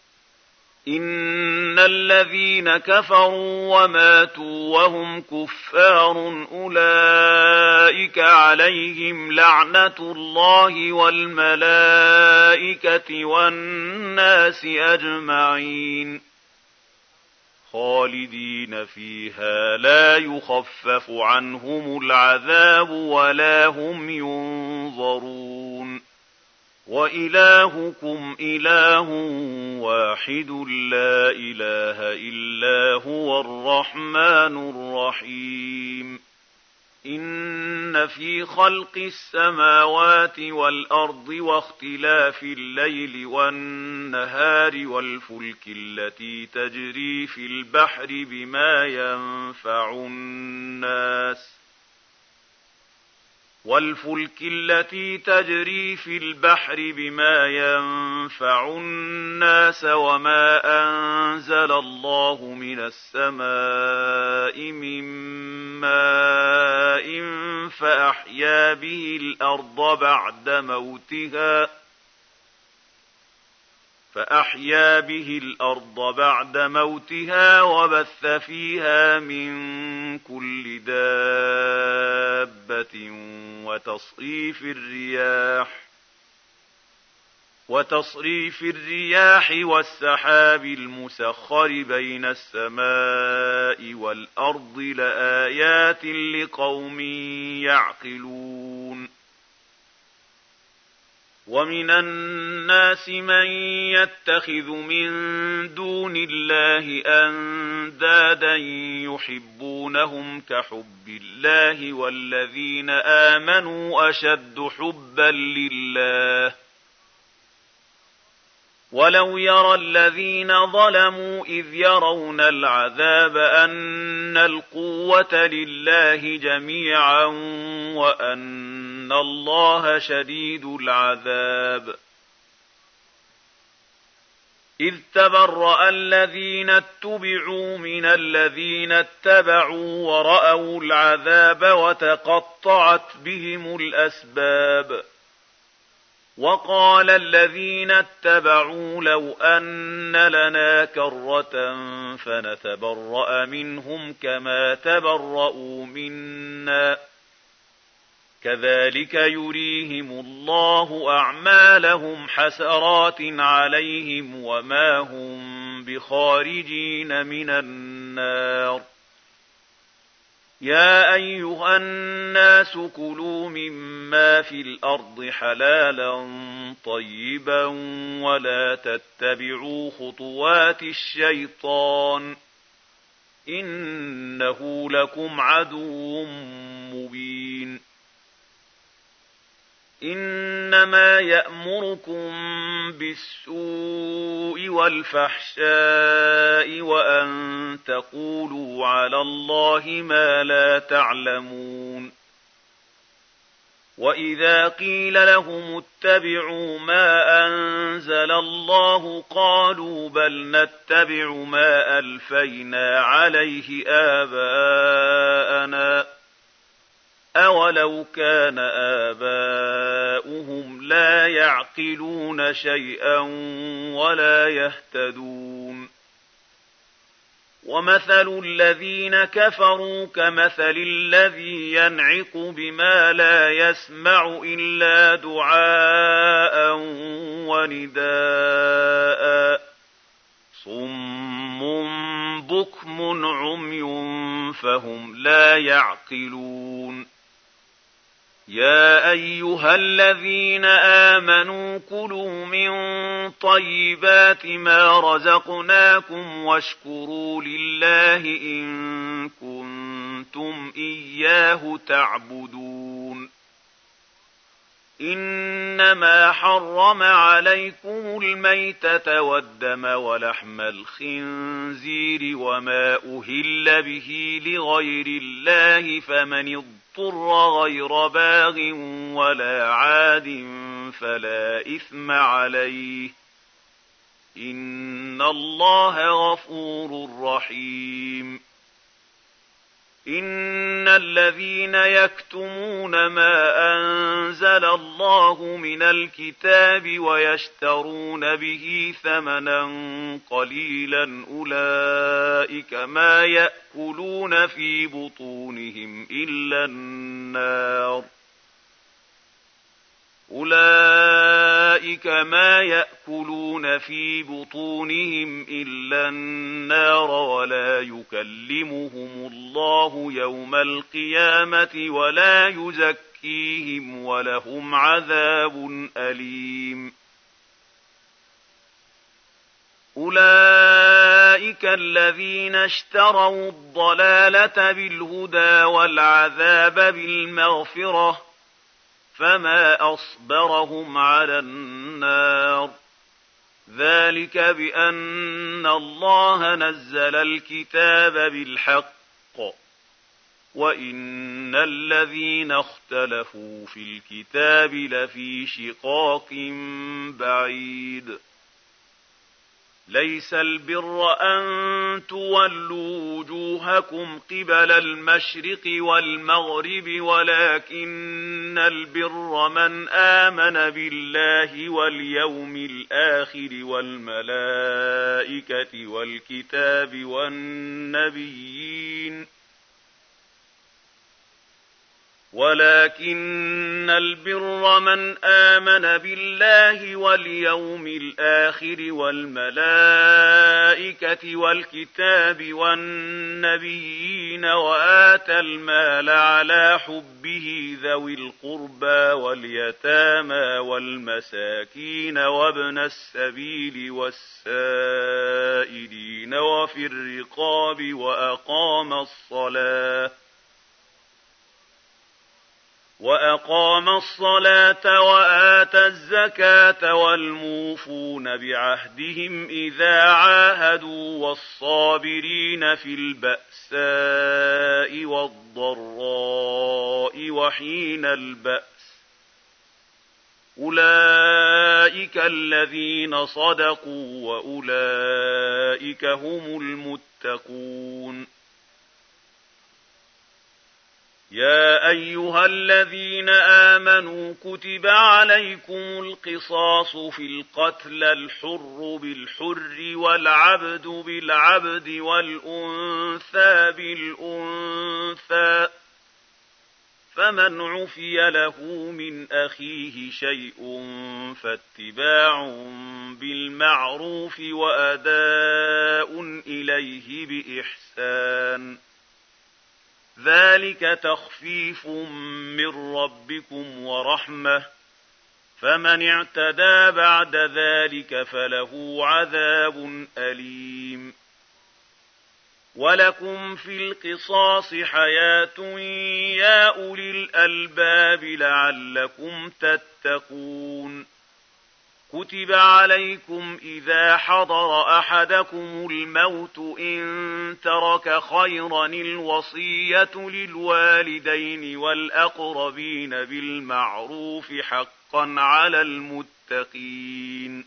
إن الذين كفروا وماتوا وهم كفار أولئك عليهم لعنة الله والملائكة والناس أجمعين خالدين فيها لا يخفف عنهم العذاب ولا هم ينظرون وإلهكم إله واحد لا إله إلا هو الرحمن الرحيم إن في خلق السماوات والأرض واختلاف الليل والنهار والفلك التي تجري في البحر بما ينفع الناس وما أنزل الله من السماء من ماء فأحيا به الأرض بعد موتها وبث فيها من كل دابة وتصريف الرياح والسحاب المسخر بين السماء والأرض لآيات لقوم يعقلون ومن الناس من يتخذ من دون الله أندادا يحبونهم كحب الله والذين آمنوا أشد حبا لله ولو يرى الذين ظلموا إذ يرون العذاب أن القوة لله جميعا وأن الله شديد العذاب إذ تبرأ الذين اتبعوا من الذين اتبعوا ورأوا العذاب وتقطعت بهم الأسباب وقال الذين اتبعوا لو أن لنا كرة فنتبرأ منهم كما تبرأوا منا كذلك يريهم الله أعمالهم حسرات عليهم وما هم بخارجين من النار يا أيها الناس كلوا مما في الأرض حلالا طيبا ولا تتبعوا خطوات الشيطان إنه لكم عدو مبين إنما يأمركم بالسوء والفحشاء وأن تقولوا على الله ما لا تعلمون وإذا قيل لهم اتبعوا ما أنزل الله قالوا بل نتبع ما ألفينا عليه آباءنا أولو كان آباؤهم لا يعقلون شيئا ولا يهتدون ومثل الذين كفروا كمثل الذي ينعق بما لا يسمع إلا دعاء ونداء صم بكم عمي فهم لا يعقلون يا أيها الذين آمنوا كلوا من طيبات ما رزقناكم واشكروا لله إن كنتم إياه تعبدون إنما حرم عليكم الميتة والدم ولحم الخنزير وما أهل به لغير الله فمن اضطر غير باغ ولا عاد فلا إثم عليه إن الله غفور رحيم إن الذين يكتمون ما أنزل الله من الكتاب ويشترون به ثمنا قليلا أولئك ما يأكلون في بطونهم إلا النار ولا يكلمهم الله يوم القيامة ولا يزكيهم ولهم عذاب أليم أولئك الذين اشتروا الضلالة بالهدى والعذاب بالمغفرة فما أصبرهم على النار ذلك بأن الله نزل الكتاب بالحق وإن الذين اختلفوا في الكتاب لفي شقاق بعيد ليس البر أن تولوا وجوهكم قبل المشرق والمغرب ولكن البر من آمن بالله واليوم الآخر والملائكة والكتاب والنبيين ولكن البر من آمن بالله واليوم الآخر والملائكة والكتاب والنبيين وآتى المال على حبه ذوي القربى واليتامى والمساكين وابن السبيل والسائلين وفي الرقاب وأقام الصلاة وآتى الزكاة والموفون بعهدهم إذا عاهدوا والصابرين في البأساء والضراء وحين البأس أولئك أولئك الذين صدقوا وأولئك هم المتقون. يا أيها الذين آمنوا كتب عليكم القصاص في القتل، الحر بالحر والعبد بالعبد والأنثى بالأنثى، فمن عفي له من أخيه شيء فاتباع بالمعروف وأداء إليه بإحسان، ذلك تخفيف من ربكم ورحمة، فمن اعتدى بعد ذلك فله عذاب أليم. ولكم في القصاص حياة يا أولي الألباب لعلكم تتقون. كتب عليكم إذا حضر أحدكم الموت إن ترك خيرا الوصية للوالدين والأقربين بالمعروف حقا على المتقين،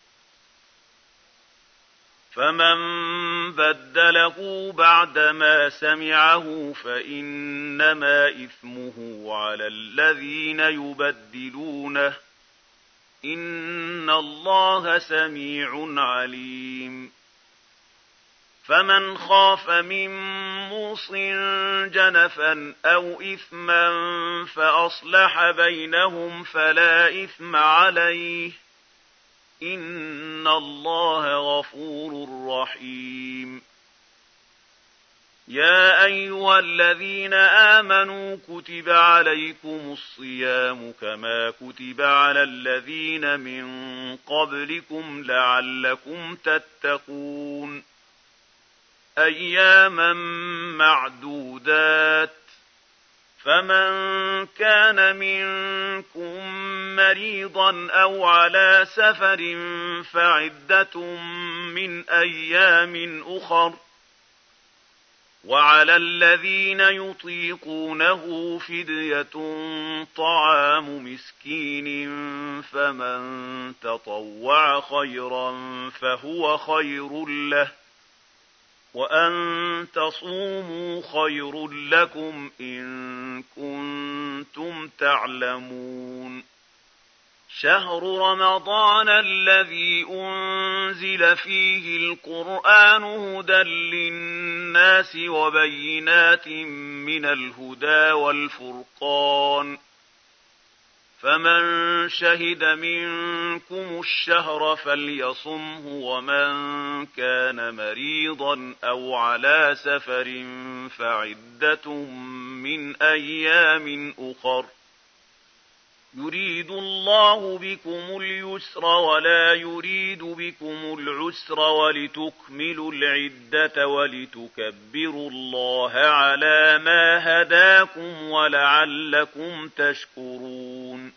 فمن بدله بعدما سمعه فإنما إثمه على الذين يبدلونه، إن الله سميع عليم. فمن خاف من موص جنفا أو إثما فأصلح بينهم فلا إثم عليه، إن الله غفور رحيم. يا أيها الذين آمنوا كتب عليكم الصيام كما كتب على الذين من قبلكم لعلكم تتقون، أياما معدودات، فمن كان منكم مريضا أو على سفر فعدة من أيام أخر، وعلى الذين يطيقونه فدية طعام مسكين، فمن تطوع خيرا فهو خير له، وأن تصوموا خير لكم إن كنتم تعلمون. شهر رمضان الذي أنزل فيه القرآن هدى للناس وبينات من الهدى والفرقان، فمن شهد منكم الشهر فليصمه، ومن كان مريضا أو على سفر فعدة من أيام أخر، يريد الله بكم اليسر ولا يريد بكم العسر ولتكملوا العدة ولتكبروا الله على ما هداكم ولعلكم تشكرون.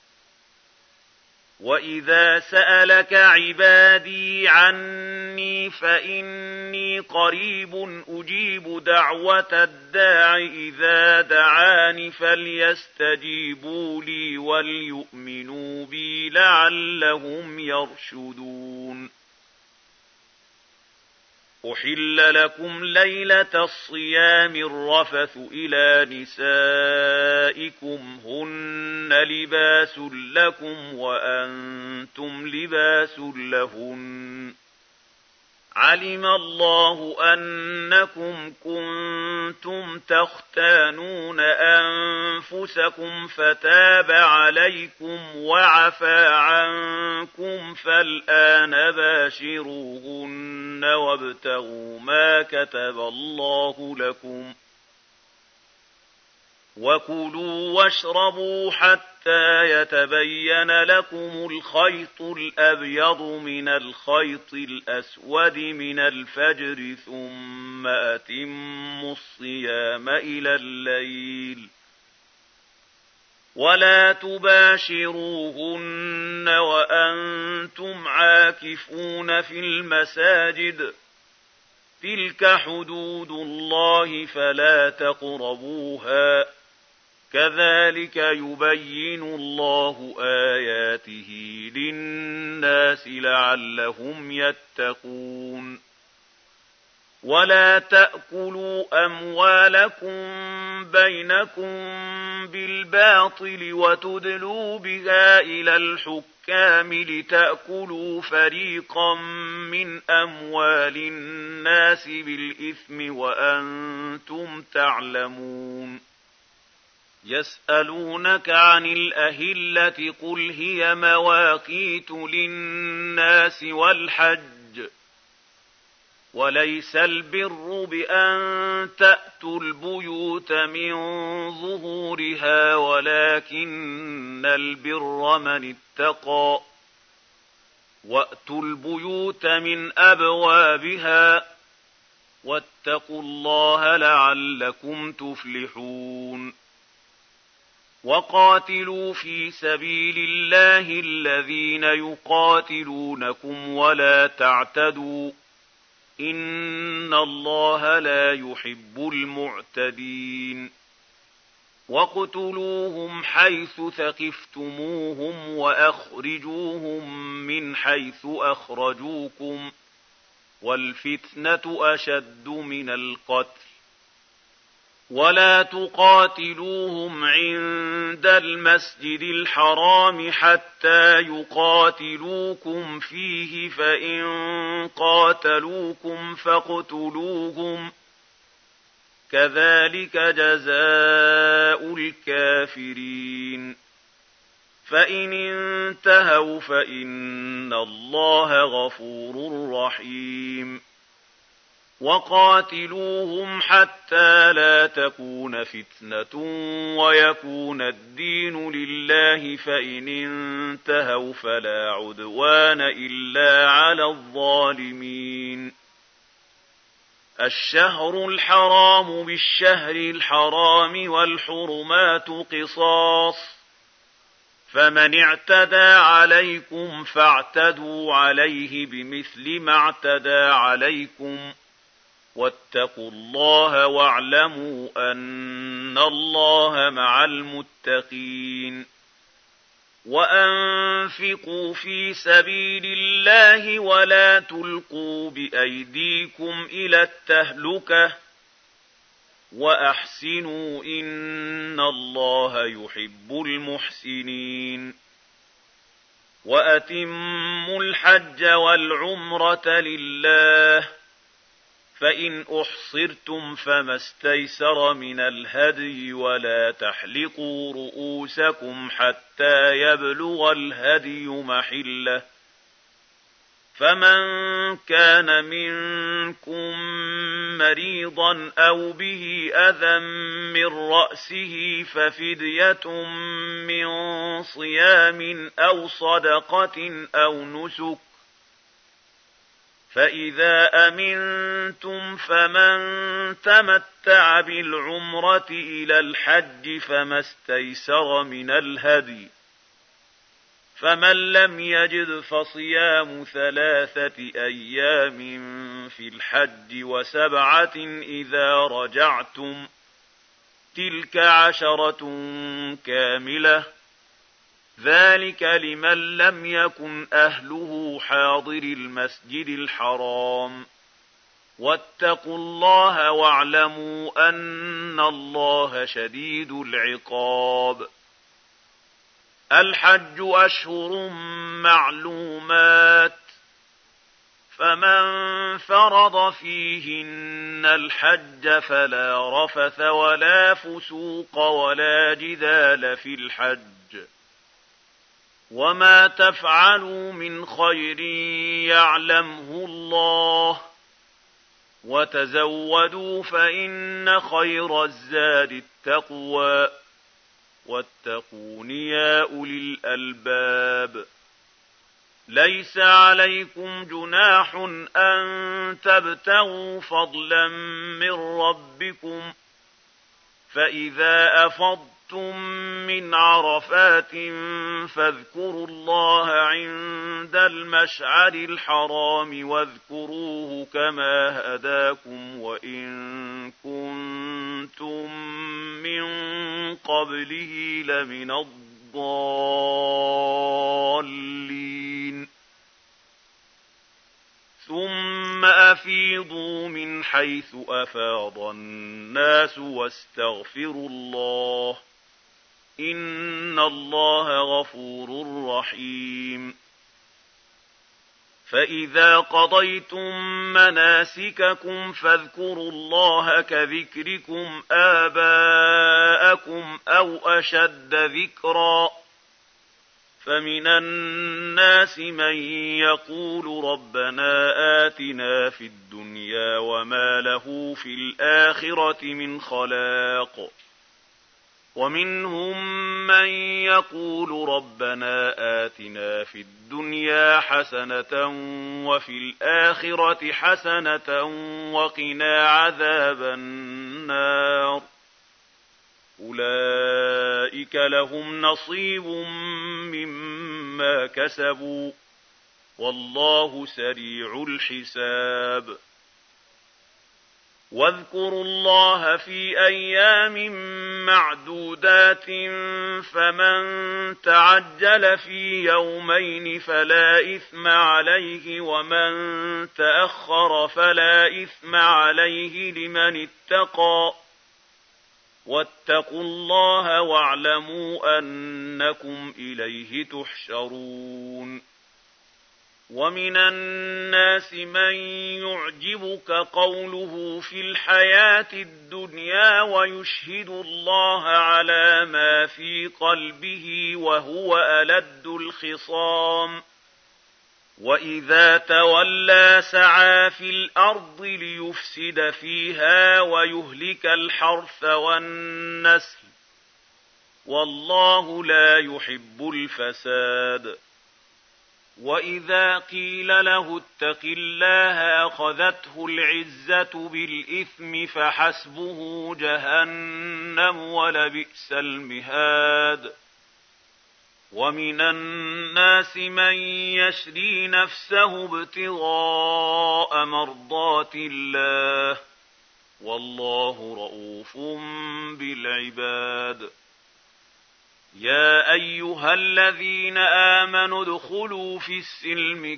وإذا سألك عبادي عني فإني قريب أجيب دعوة الداع إذا دعاني فليستجيبوا لي وليؤمنوا بي لعلهم يرشدون. أحل لكم ليلة الصيام الرفث إلى نسائكم هن لباس لكم وأنتم لباس لهن، علم الله أنكم كنتم تختانون أنفسكم فتاب عليكم وعفى عنكم، فالآن باشروهن وابتغوا ما كتب الله لكم، وكلوا واشربوا حتى يتبين لكم الخيط الأبيض من الخيط الأسود من الفجر، ثم أتموا الصيام إلى الليل، ولا تباشروهن وأنتم عاكفون في المساجد، تلك حدود الله فلا تقربوها، كذلك يبين الله آياته للناس لعلهم يتقون. ولا تأكلوا أموالكم بينكم بالباطل وتدلوا بها إلى الحكام لتأكلوا فريقا من أموال الناس بالإثم وأنتم تعلمون. يسألونك عن الأهلة قل هي مواقيت للناس والحج وليس البر بأن تأتوا البيوت من ظهورها ولكن البر من اتقى وأتوا البيوت من أبوابها واتقوا الله لعلكم تفلحون. وقاتلوا في سبيل الله الذين يقاتلونكم ولا تعتدوا إن الله لا يحب المعتدين. واقتلوهم حيث ثقفتموهم وأخرجوهم من حيث أخرجوكم والفتنة أشد من القتل ولا تقاتلوهم عند المسجد الحرام حتى يقاتلوكم فيه فإن قاتلوكم فاقتلوهم كذلك جزاء الكافرين. فإن انتهوا فإن الله غفور رحيم. وقاتلوهم حتى لا تكون فتنة ويكون الدين لله فإن انتهوا فلا عدوان إلا على الظالمين. الشهر الحرام بالشهر الحرام والحرمات قصاص فمن اعتدى عليكم فاعتدوا عليه بمثل ما اعتدى عليكم واتقوا الله واعلموا أن الله مع المتقين. وأنفقوا في سبيل الله ولا تلقوا بأيديكم إلى التهلكة وأحسنوا إن الله يحب المحسنين. وأتموا الحج والعمرة لله فإن أحصرتم فما استيسر من الهدي ولا تحلقوا رؤوسكم حتى يبلغ الهدي محله فمن كان منكم مريضا أو به أذى من رأسه ففدية من صيام أو صدقة أو نسك فإذا أمنتم فمن تمتع بالعمرة إلى الحج فما استيسر من الهدي فمن لم يجد فصيام 3 أيام في الحج و7 إذا رجعتم تلك 10 كاملة ذلك لمن لم يكن أهله حاضر المسجد الحرام واتقوا الله واعلموا أن الله شديد العقاب. الحج أشهر معلومات فمن فرض فيهن الحج فلا رفث ولا فسوق ولا جدال في الحج وما تفعلوا من خير يعلمه الله وتزودوا فإن خير الزاد التقوى واتقون يا أولي الألباب. ليس عليكم جناح أن تبتغوا فضلا من ربكم فإذا أفضتم من عرفات فاذكروا الله عند المشعر الحرام واذكروه كما هداكم وإن كنتم من قبله لمن الضالين ثم أفيضوا من حيث أفاض الناس واستغفروا الله إن الله غفور رحيم فإذا قضيتم مناسككم فاذكروا الله كذكركم آباءكم أو أشد ذكرا فمن الناس من يقول ربنا آتنا في الدنيا وما له في الآخرة من خلاق ومنهم من يقول ربنا آتنا في الدنيا حسنة وفي الآخرة حسنة وقنا عذاب النار أولئك لهم نصيب مما كسبوا والله سريع الحساب واذكروا الله في أيام معدودات فمن تعجل في يومين فلا إثم عليه ومن تأخر فلا إثم عليه لمن اتقى واتقوا الله واعلموا أنكم إليه تحشرون ومن الناس من يعجبك قوله في الحياة الدنيا ويشهد الله على ما في قلبه وهو ألد الخصام وإذا تولى سعى في الأرض ليفسد فيها ويهلك الحرث والنسل والله لا يحب الفساد وإذا قيل له اتق الله أخذته العزة بالإثم فحسبه جهنم ولبئس المهاد ومن الناس من يشري نفسه ابتغاء مرضات الله والله رؤوف بالعباد يا أيها الذين آمنوا ادخلوا في السلم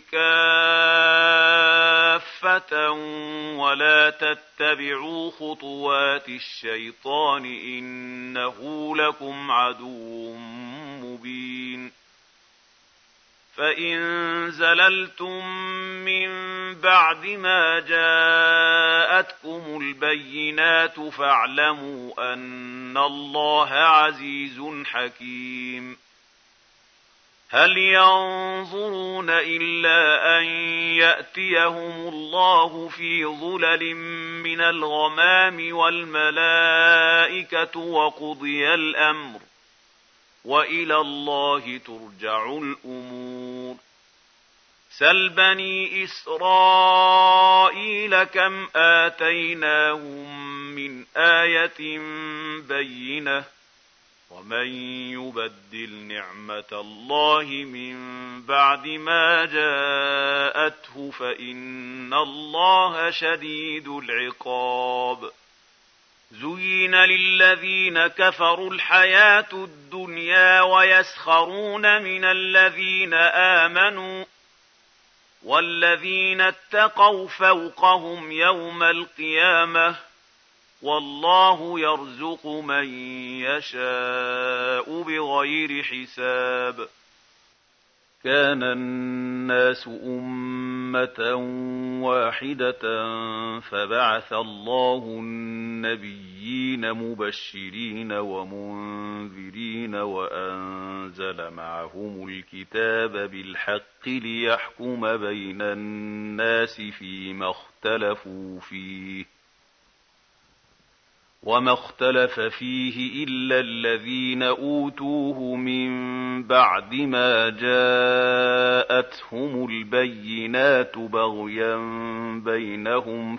كافة ولا تتبعوا خطوات الشيطان إنه لكم عدو مبين فإن زللتم من بعد ما جاءتكم البينات فاعلموا أن الله عزيز حكيم هل ينظرون إلا أن يأتيهم الله في ظلل من الغمام والملائكة وقضي الأمر وإلى الله ترجع الأمور سل بني إسرائيل كم آتيناهم من آية بينة ومن يبدل نعمة الله من بعد ما جاءته فإن الله شديد العقاب زين للذين كفروا الحياة الدنيا ويسخرون من الذين آمنوا والذين اتقوا فوقهم يوم القيامة والله يرزق من يشاء بغير حساب كان الناس أمة واحدة فبعث الله النبيين مبشرين ومنذرين وأنزل معهم الكتاب بالحق ليحكم بين الناس فيما اختلفوا فيه وما اختلف فيه إلا الذين أوتوه من بعد ما جاءتهم البينات بغيا بينهم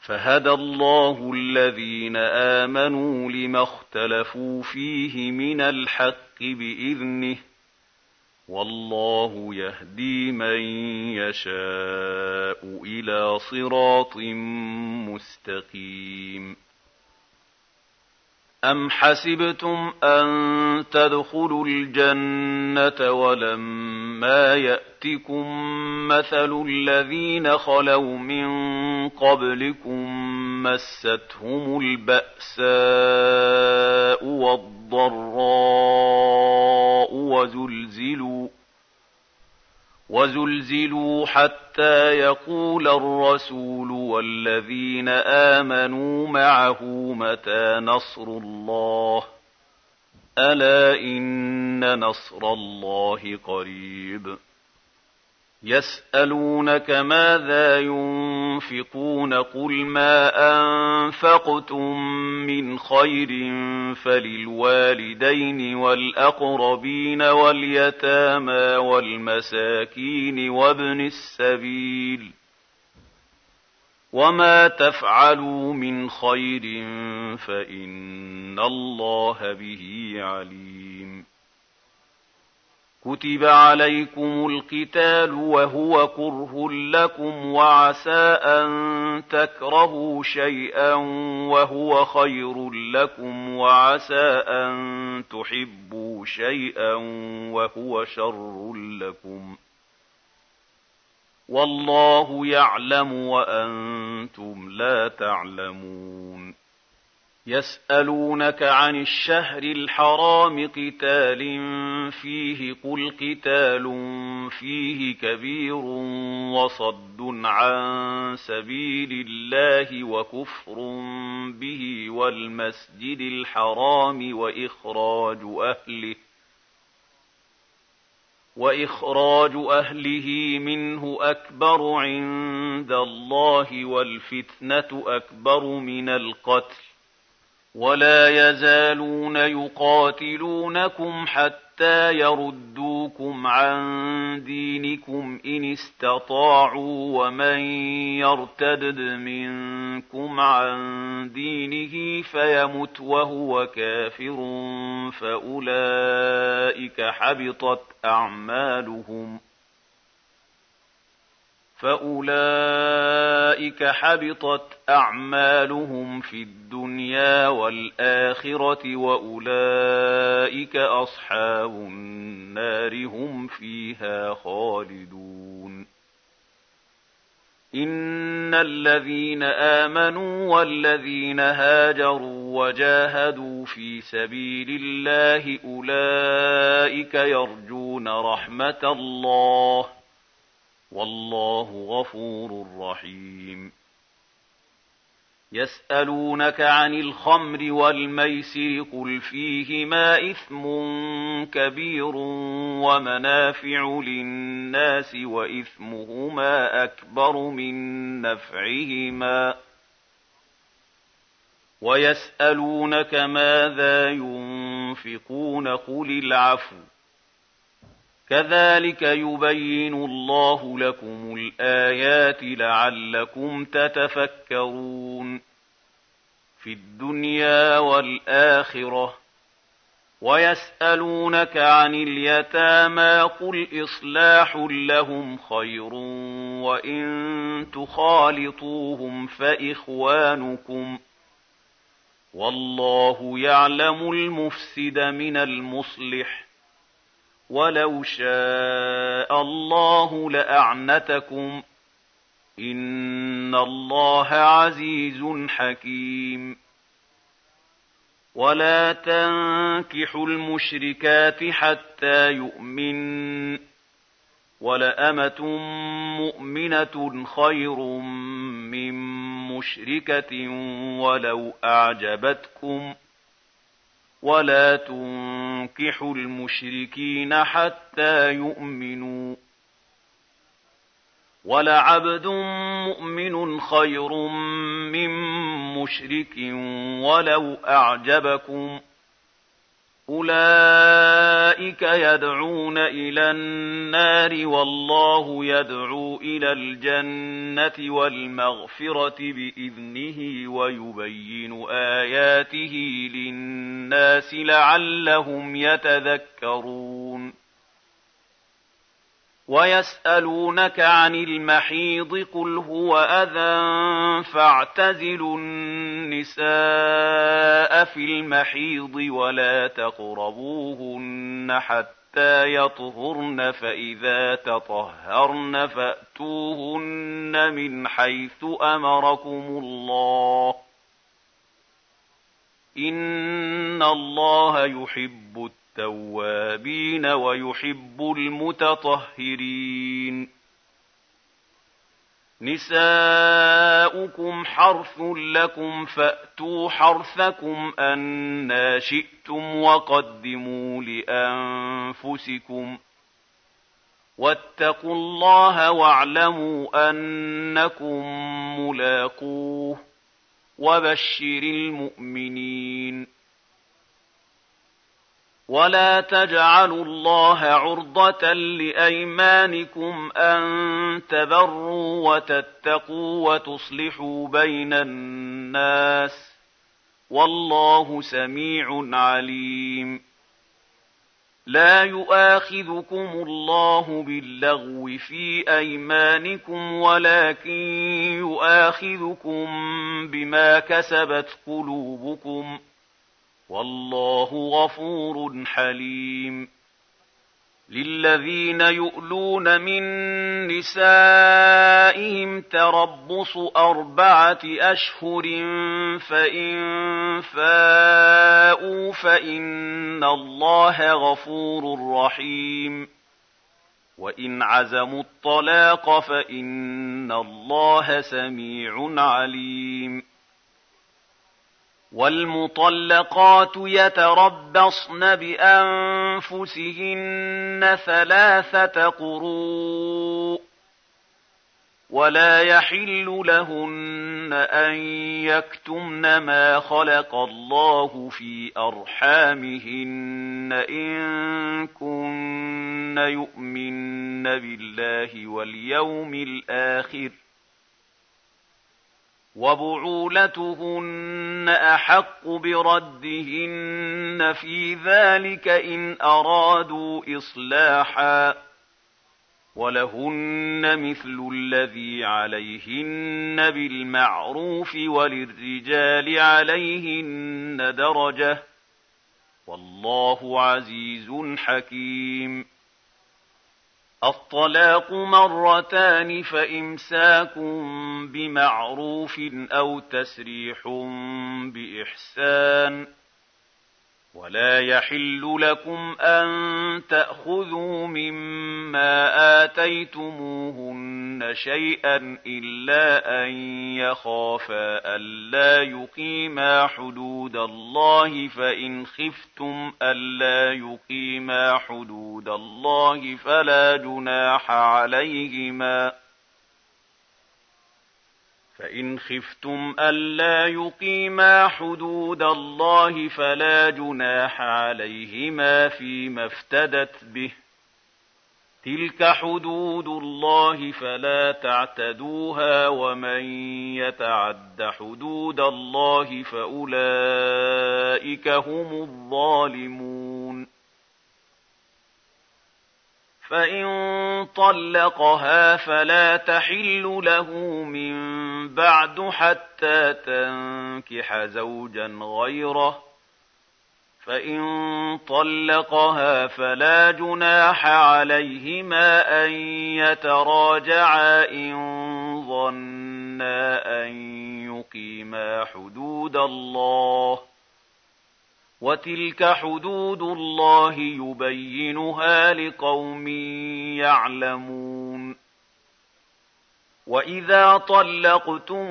فهدى الله الذين آمنوا لما اختلفوا فيه من الحق بإذنه والله يهدي من يشاء إلى صراط مستقيم أم حسبتم أن تدخلوا الجنة ولما يأتكم مثل الذين خلوا من قبلكم مستهم البأساء والضراء وزلزلوا حتى يقول الرسول والذين آمنوا معه متى نصر الله ألا إن نصر الله قريب يسألونك ماذا ينفقون قل ما أنفقتم من خير فللوالدين والأقربين واليتامى والمساكين وابن السبيل وما تفعلوا من خير فإن الله به عليم كتب عليكم القتال وهو كره لكم وعسى أن تكرهوا شيئا وهو خير لكم وعسى أن تحبوا شيئا وهو شر لكم والله يعلم وأنتم لا تعلمون يسألونك عن الشهر الحرام قتال فيه قل قتال فيه كبير وصد عن سبيل الله وكفر به والمسجد الحرام وإخراج أهله منه أكبر عند الله والفتنة أكبر من القتل ولا يزالون يقاتلونكم حتى يردوكم عن دينكم إن استطاعوا ومن يرتد منكم عن دينه فيمت وهو كافر فأولئك حبطت أعمالهم في الدنيا والآخرة وأولئك أصحاب النار هم فيها خالدون إن الذين آمنوا والذين هاجروا وجاهدوا في سبيل الله أولئك يرجون رحمة الله والله غفور رحيم يسألونك عن الخمر والميسر قل فيهما إثم كبير ومنافع للناس وإثمهما أكبر من نفعهما ويسألونك ماذا ينفقون قل العفو كذلك يبين الله لكم الآيات لعلكم تتفكرون في الدنيا والآخرة ويسألونك عن اليتامى قل إصلاح لهم خير وإن تخالطوهم فإخوانكم والله يعلم المفسد من المصلح ولو شاء الله لأعنتكم إن الله عزيز حكيم ولا تنكحوا المشركات حتى يؤمن ولأمة مؤمنة خير من مشركة ولو أعجبتكم ولا تنكحوا المشركين حتى يؤمنوا ولعبد مؤمن خير من مشرك ولو أعجبكم أولئك أولئك يدعون إلى النار والله يدعو إلى الجنة والمغفرة بإذنه ويبين آياته للناس لعلهم يتذكرون ويسألونك عن المحيض قل هو أذى فاعتزلوا النساء في المحيض ولا تقربوهن حتى يطهرن فإذا تطهرن فأتوهن من حيث أمركم الله إن الله يحب التوابين ويحب المتطهرين نساؤكم حرث لكم فأتوا حرثكم أنى شئتم وقدموا لأنفسكم واتقوا الله واعلموا أنكم ملاقوه وبشر المؤمنين ولا تجعلوا الله عرضة لأيمانكم أن تبروا وتتقوا وتصلحوا بين الناس والله سميع عليم لا يؤاخذكم الله باللغو في أيمانكم ولكن يؤاخذكم بما كسبت قلوبكم والله غفور حليم للذين يؤلون من نسائهم تربص 4 أشهر فإن فاءوا فإن الله غفور رحيم وإن عزموا الطلاق فإن الله سميع عليم والمطلقات يتربصن بأنفسهن 3 قروء ولا يحل لهن أن يكتمن ما خلق الله في أرحامهن إن كن يؤمن بالله واليوم الآخر وبعولتهن أحق بردهن في ذلك إن أرادوا إصلاحا ولهن مثل الذي عليهن بالمعروف وللرجال عليهن درجة والله عزيز حكيم الطلاق 2 فإمساك بمعروف أو تسريح بإحسان ولا يحل لكم أن تأخذوا مما آتيتموهن شيئا إلا أن يخافا ألا يقيما حدود الله فإن خفتم ألا يقيما حدود الله فلا جناح عليهما فإن خفتم ألا يقيما حدود الله فلا جناح عليهما فيما افتدت به تلك حدود الله فلا تعتدوها ومن يتعد حدود الله فأولئك هم الظالمون فإن طلقها فلا تحل له من بعد حتى تنكح زوجا غيره فإن طلقها فلا جناح عليهما أن يتراجعا إن ظنا أن يقيما حدود الله وتلك حدود الله يبينها لقوم يعلمون وإذا طلقتم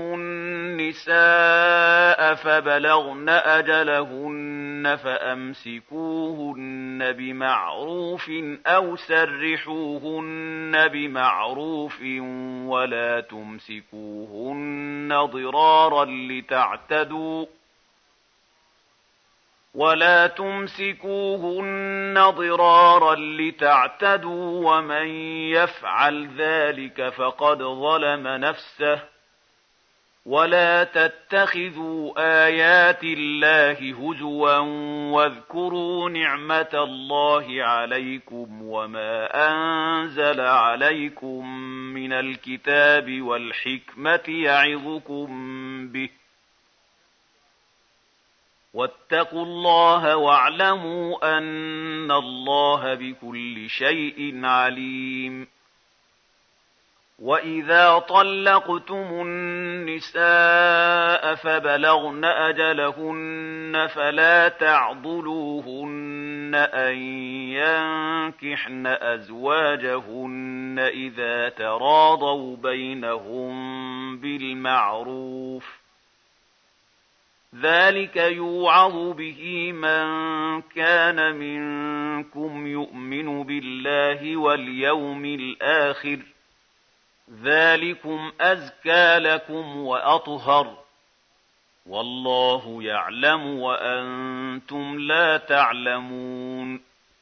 النساء فبلغن أجلهن فأمسكوهن بمعروف أو سرحوهن بمعروف ولا تمسكوهن ضرارا لتعتدوا ولا تمسكوهن ضرارا لتعتدوا ومن يفعل ذلك فقد ظلم نفسه ولا تتخذوا آيات الله هزوا واذكروا نعمة الله عليكم وما أنزل عليكم من الكتاب والحكمة يعظكم به واتقوا الله واعلموا أن الله بكل شيء عليم وإذا طلقتم النساء فبلغن أجلهن فلا تعضلوهن أن ينكحن أزواجهن إذا تراضوا بينهم بالمعروف ذلك يوعظ به من كان منكم يؤمن بالله واليوم الآخر ذلكم أزكى لكم وأطهر والله يعلم وأنتم لا تعلمون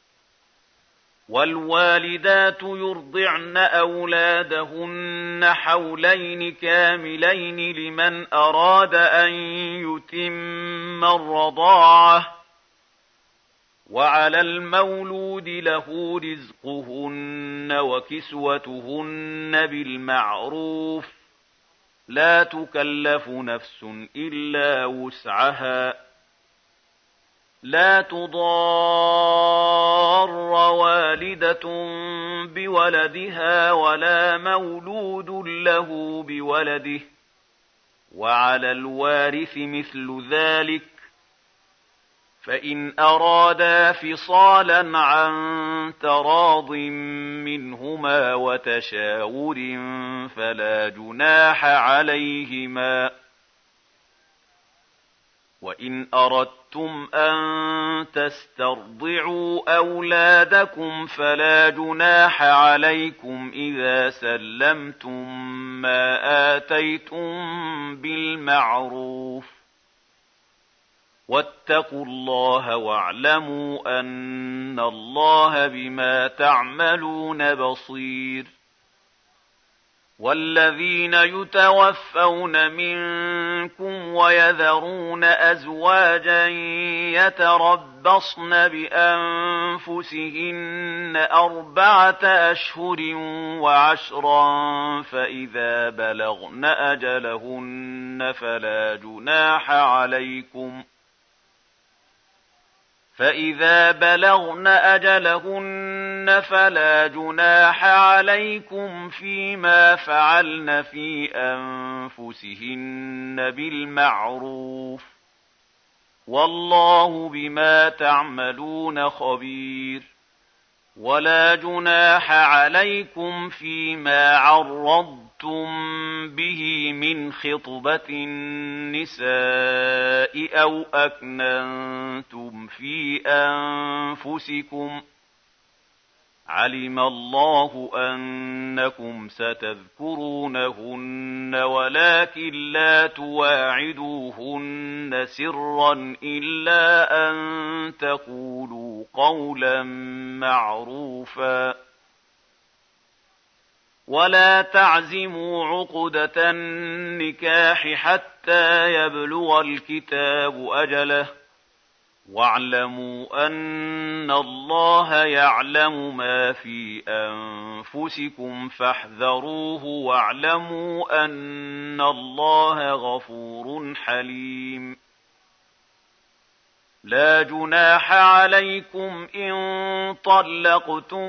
والوالدات يرضعن أولادهن حولين كاملين لمن أراد أن يتم الرضاعة وعلى المولود له رزقهن وكسوتهن بالمعروف لا تكلف نفس إلا وسعها لا تضار والدة بولدها ولا مولود له بولده وعلى الوارث مثل ذلك فإن أرادا فصالا عن تراض منهما وتشاور فلا جناح عليهما وإن أردتم أن تسترضعوا أولادكم فلا جناح عليكم إذا سلمتم ما آتيتم بالمعروف واتقوا الله واعلموا أن الله بما تعملون بصير والذين يتوفون منكم ويذرون أزواجا يتربصن بأنفسهن 4 أشهر وعشرا فإذا بلغن أجلهن فلا جناح عليكم فيما فعلن في أنفسهن بالمعروف والله بما تعملون خبير ولا جناح عليكم فيما عرضتم به من خطبة النساء أو أكننتم في أنفسكم علم الله أنكم ستذكرونهن ولكن لا تواعدوهن سرا إلا أن تقولوا قولا معروفا ولا تعزموا عقدة النكاح حتى يبلغ الكتاب أجله واعلموا أن الله يعلم ما في أنفسكم فاحذروه واعلموا أن الله غفور حليم لا جناح عليكم إن طلقتم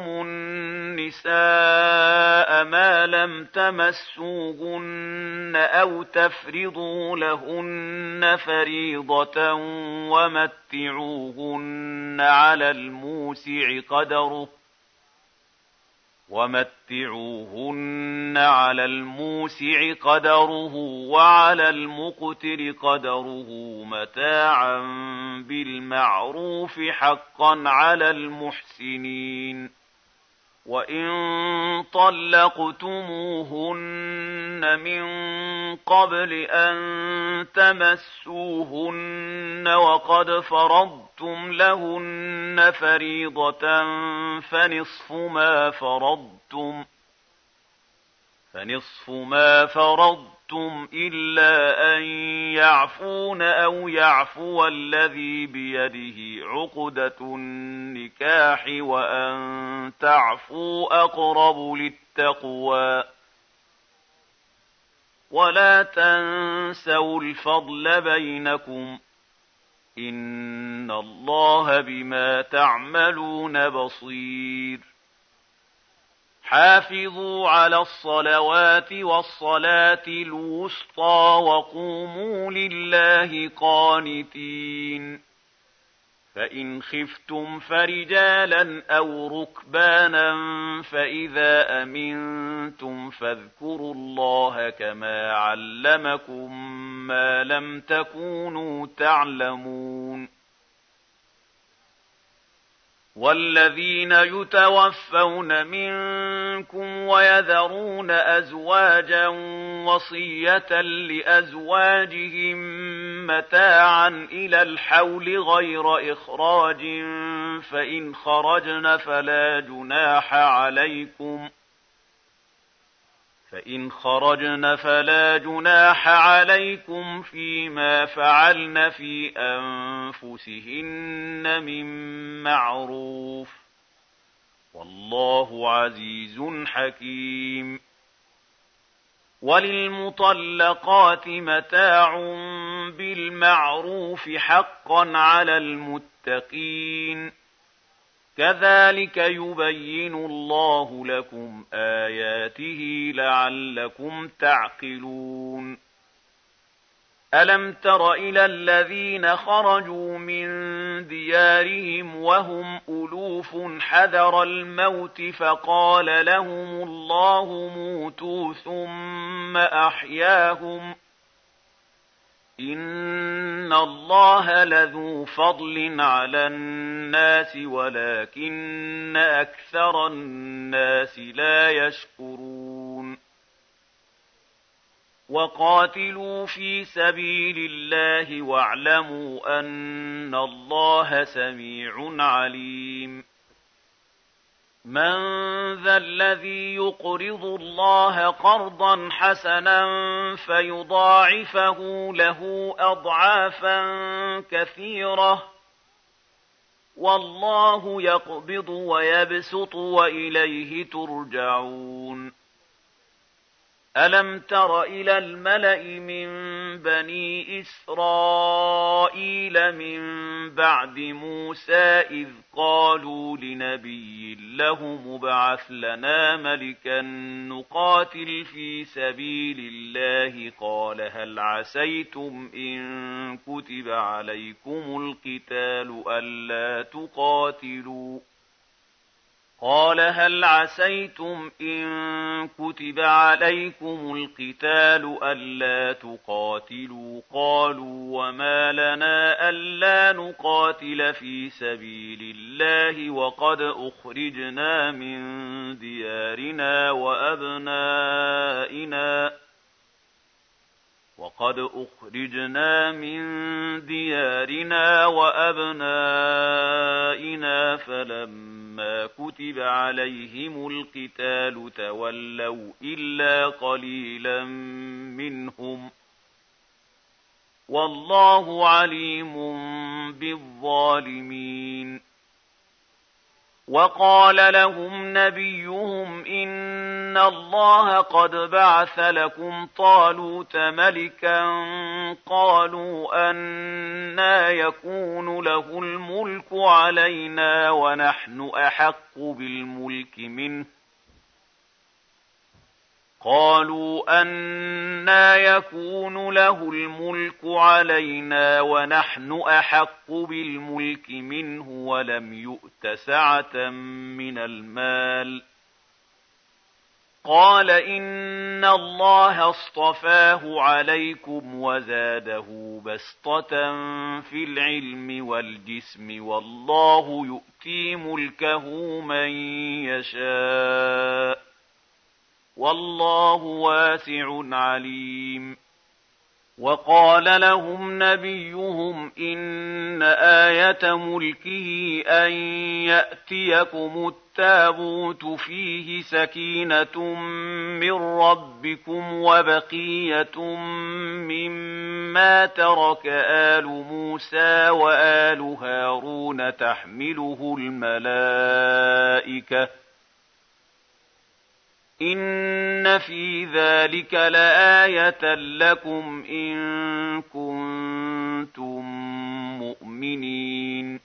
النساء ما لم تمسوهن أو تفرضوا لهن فريضة ومتعوهن على الموسع قدره وعلى المقتر قدره متاعا بالمعروف حقا على المحسنين وإن طلقتموهن من قبل أن تمسوهن وقد فرضتم لهن فريضة فنصف ما فرضتم إلا أن يعفون أو يعفو الذي بيده عقدة النكاح وأن تعفوا أقرب للتقوى ولا تنسوا الفضل بينكم إن الله بما تعملون بصير حافظوا على الصلوات والصلاة الوسطى وقوموا لله قانتين فإن خفتم فرجالا أو ركبانا فإذا أمنتم فاذكروا الله كما علمكم ما لم تكونوا تعلمون والذين يتوفون منكم ويذرون أزواجا وصية لأزواجهم متاعا إلى الحول غير إخراج فإن خرجن فلا جناح عليكم فيما فعلن في أنفسهن من معروف والله عزيز حكيم وللمطلقات متاع بالمعروف حقا على المتقين كذلك يبين الله لكم آياته لعلكم تعقلون ألم تر إلى الذين خرجوا من ديارهم وهم ألوف حذر الموت فقال لهم الله موتوا ثم أحياهم إن الله لذو فضل على الناس ولكن أكثر الناس لا يشكرون وقاتلوا في سبيل الله واعلموا أن الله سميع عليم من ذا الذي يقرض الله قرضا حسنا فيضاعفه له أضعافا كثيرة والله يقبض ويبسط وإليه ترجعون ألم تر إلى الملأ من بني إسرائيل من بعد موسى إذ قالوا لنبي له مبعث لنا ملكا نقاتل في سبيل الله قال هل عسيتم إن كتب عليكم القتال ألا تقاتلوا قالوا وما لنا ألا نقاتل في سبيل الله وقد أخرجنا من ديارنا وأبنائنا فلما كتب عليهم القتال تولوا إلا قليلا منهم والله عليم بالظالمين وقال لهم نبيهم إن الله قد بعث لكم طالوت ملكا قالوا أنى يكون له الملك علينا ونحن أحق بالملك منه ولم يؤت سعة من المال قال إن الله اصطفاه عليكم وزاده بسطة في العلم والجسم والله يؤتي ملكه من يشاء والله واسع عليم. وقال لهم نبيهم إن آية ملكه أن يأتيكم التابوت فيه سكينة من ربكم وبقية مما ترك آل موسى وآل هارون تحمله الملائكة إن في ذلك لآية لكم إن كنتم مؤمنين.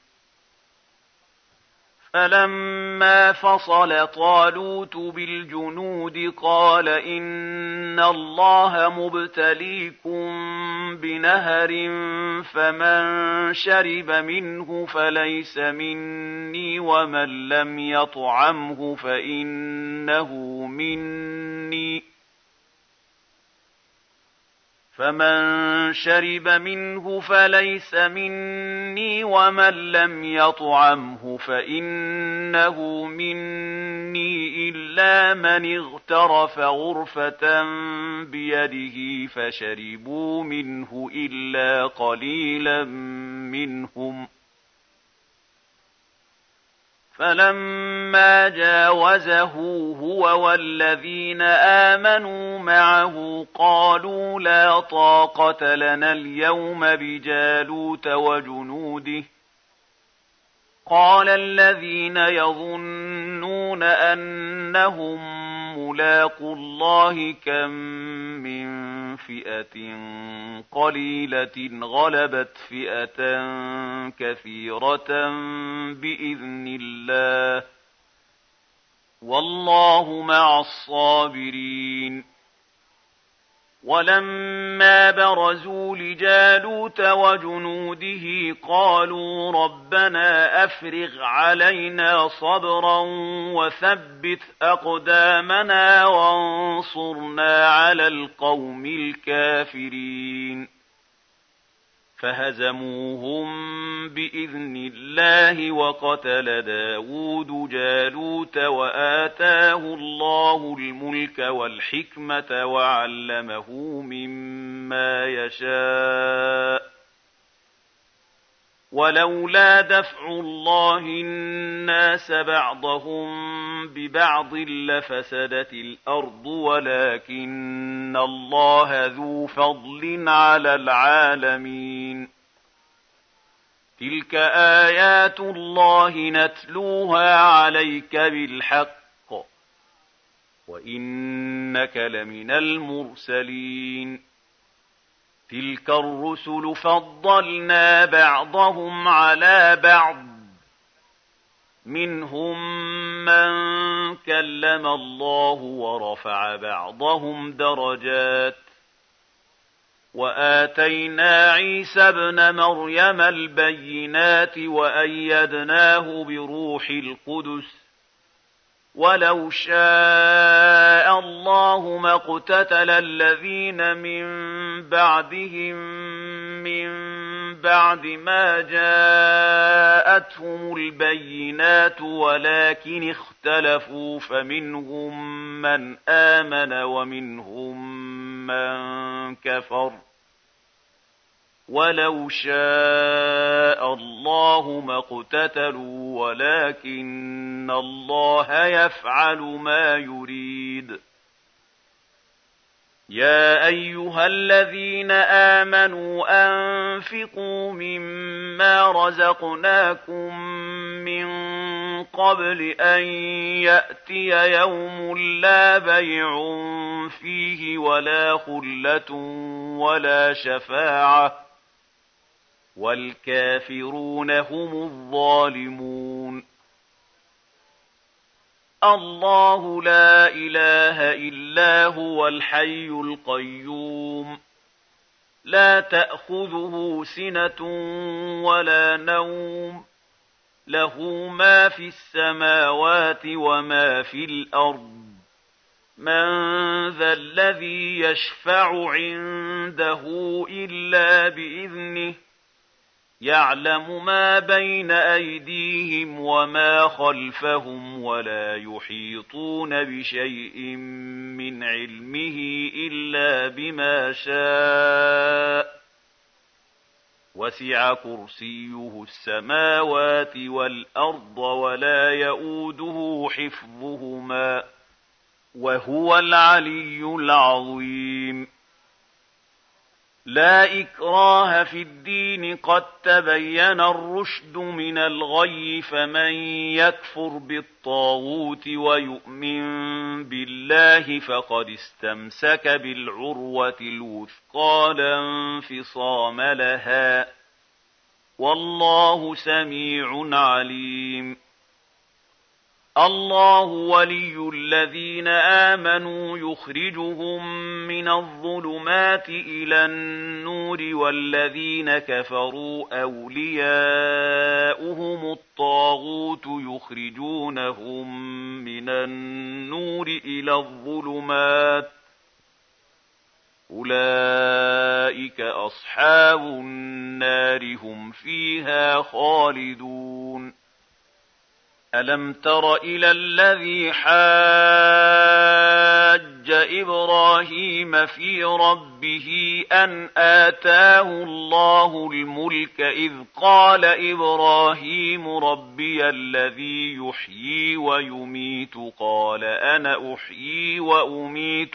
فلما فصل طالوت بالجنود قال إن الله مبتليكم بنهر فمن شرب منه فليس مني ومن لم يطعمه فإنه مني فمن شرب منه فليس مني ومن لم يطعمه فإنه مني إلا من اغترف غرفة بيده فشربوا منه إلا قليلا منهم. فلما جاوزه هو والذين آمنوا معه قالوا لا طاقة لنا اليوم بجالوت وجنوده. قال الذين يظنون أنهم ملاقو الله كم من فئة قليلة غلبت فئة كثيرة بإذن الله والله مع الصابرين. ولما برزوا لجالوت وجنوده قالوا ربنا أفرغ علينا صبرا وثبت أقدامنا وانصرنا على القوم الكافرين. فهزموهم بإذن الله وقتل داود جالوت وآتاه الله الملك والحكمة وعلمه مما يشاء. ولولا دفع الله الناس بعضهم ببعض لفسدت الأرض ولكن الله ذو فضل على العالمين. تلك آيات الله نتلوها عليك بالحق وإنك لمن المرسلين. تلك الرسل فضلنا بعضهم على بعض منهم من كلم الله ورفع بعضهم درجات وآتينا عيسى ابن مريم البينات وأيدناه بروح القدس ولو شاء الله ما اقتتل الذين من بعدهم من بعد ما جاءتهم البينات ولكن اختلفوا فمنهم من آمن ومنهم من كفر ولو شاء الله ما اقتتلوا ولكن الله يفعل ما يريد. يا أيها الذين آمنوا أنفقوا مما رزقناكم من قبل أن يأتي يوم لا بيع فيه ولا خلة ولا شفاعة والكافرون هم الظالمون. الله لا إله إلا هو الحي القيوم لا تأخذه سنة ولا نوم له ما في السماوات وما في الأرض من ذا الذي يشفع عنده إلا بإذنه يعلم ما بين أيديهم وما خلفهم ولا يحيطون بشيء من علمه إلا بما شاء وسع كرسيه السماوات والأرض ولا يئوده حفظهما وهو العلي العظيم لا إكراه في الدين قد تبين الرشد من الغي فمن يكفر بالطاغوت ويؤمن بالله فقد استمسك بالعروة الوثقى لا انفصام لها والله سميع عليم الله ولي الذين آمنوا يخرجهم من الظلمات إلى النور والذين كفروا أولياؤهم الطاغوت يخرجونهم من النور إلى الظلمات أولئك أصحاب النار هم فيها خالدون ألم تر إلى الذي حاج إبراهيم في ربه أن آتاه الله الملك إذ قال إبراهيم ربي الذي يحيي ويميت قال أنا أحيي وأميت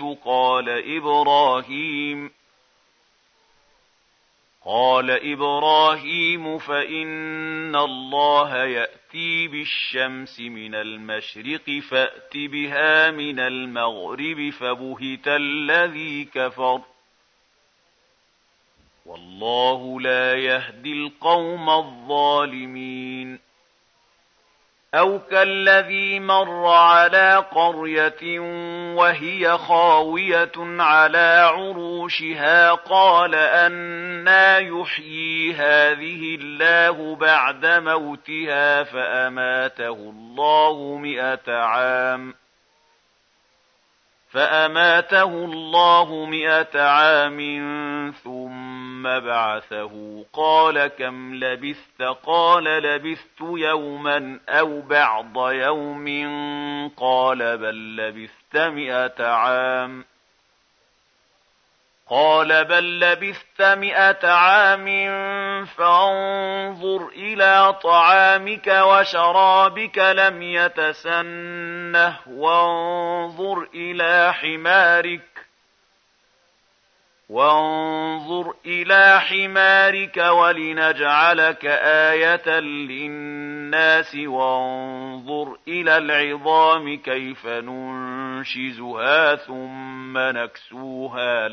قال إبراهيم فإن الله يأتي بالشمس من المشرق فأت بها من المغرب فبهت الذي كفر والله لا يهدي القوم الظالمين أو كالذي مر على قرية وهي خاوية على عروشها قال أنى يحيي هذه الله بعد موتها فأماته الله 100 عام ثم بعثه قال كم لبثت قال لبثت يوما أو بعض يوم قال بل لبثت 100 عام فانظر إلى طعامك وشرابك لم يتسنه وانظر إلى حمارك ولنجعلك آية للناس وانظر إلى العظام كيف ننشزها ثم نكسوها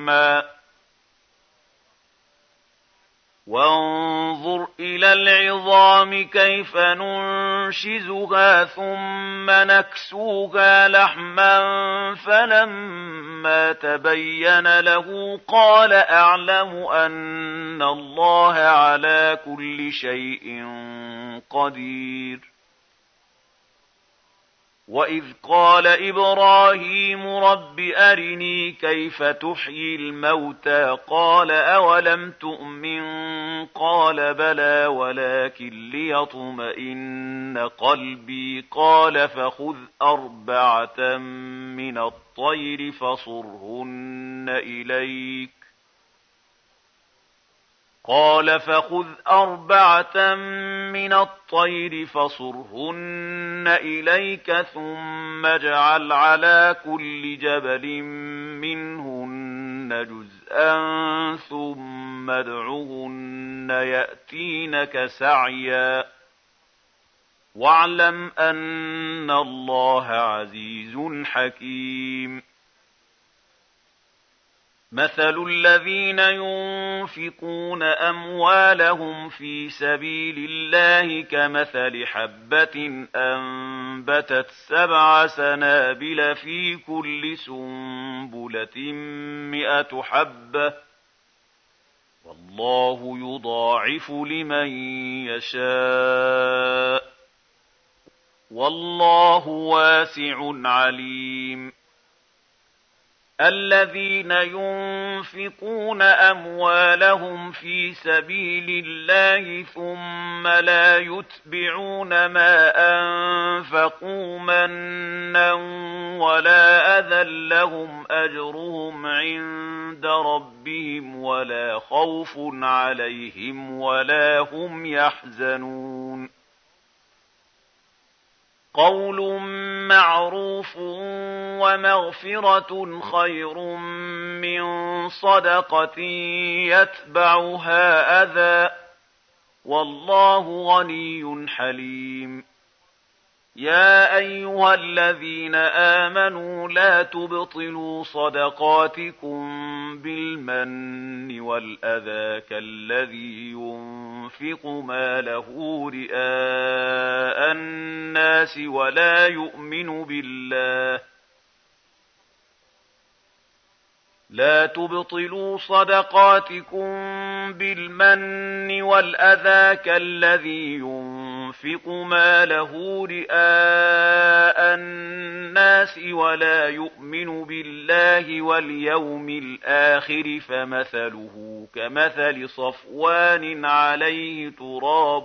لحما فلما تبين له قال أعلم أن الله على كل شيء قدير وإذ قال إبراهيم رب أرني كيف تحيي الموتى قال أولم تؤمن قال بلى ولكن ليطمئن قلبي قال فخذ 4 من الطير فصرهن إليك ثم اجعل على كل جبل منهن جزءا ثم ادعهن يأتينك سعيا واعلم أن الله عزيز حكيم مثل الذين ينفقون أموالهم في سبيل الله كمثل حبة أنبتت 7 سنابل في كل سنبلة 100 حبة والله يضاعف لمن يشاء والله واسع عليم الذين ينفقون أموالهم في سبيل الله ثم لا يتبعون ما أنفقوا منا ولا أذى لهم أجرهم عند ربهم ولا خوف عليهم ولا هم يحزنون قول معروف ومغفرة خير من صدقة يتبعها أذى والله غني حليم يا أيها الذين آمنوا لا تبطلوا صدقاتكم بالمن والأذى كالذي ينفق ماله رئاء الناس ولا يؤمن بالله لا تبطلوا صدقاتكم بالمن والأذى كالذي ينفق ماله رئاء الناس ولا يؤمن بالله واليوم الآخر فمثله كمثل صفوان عليه تراب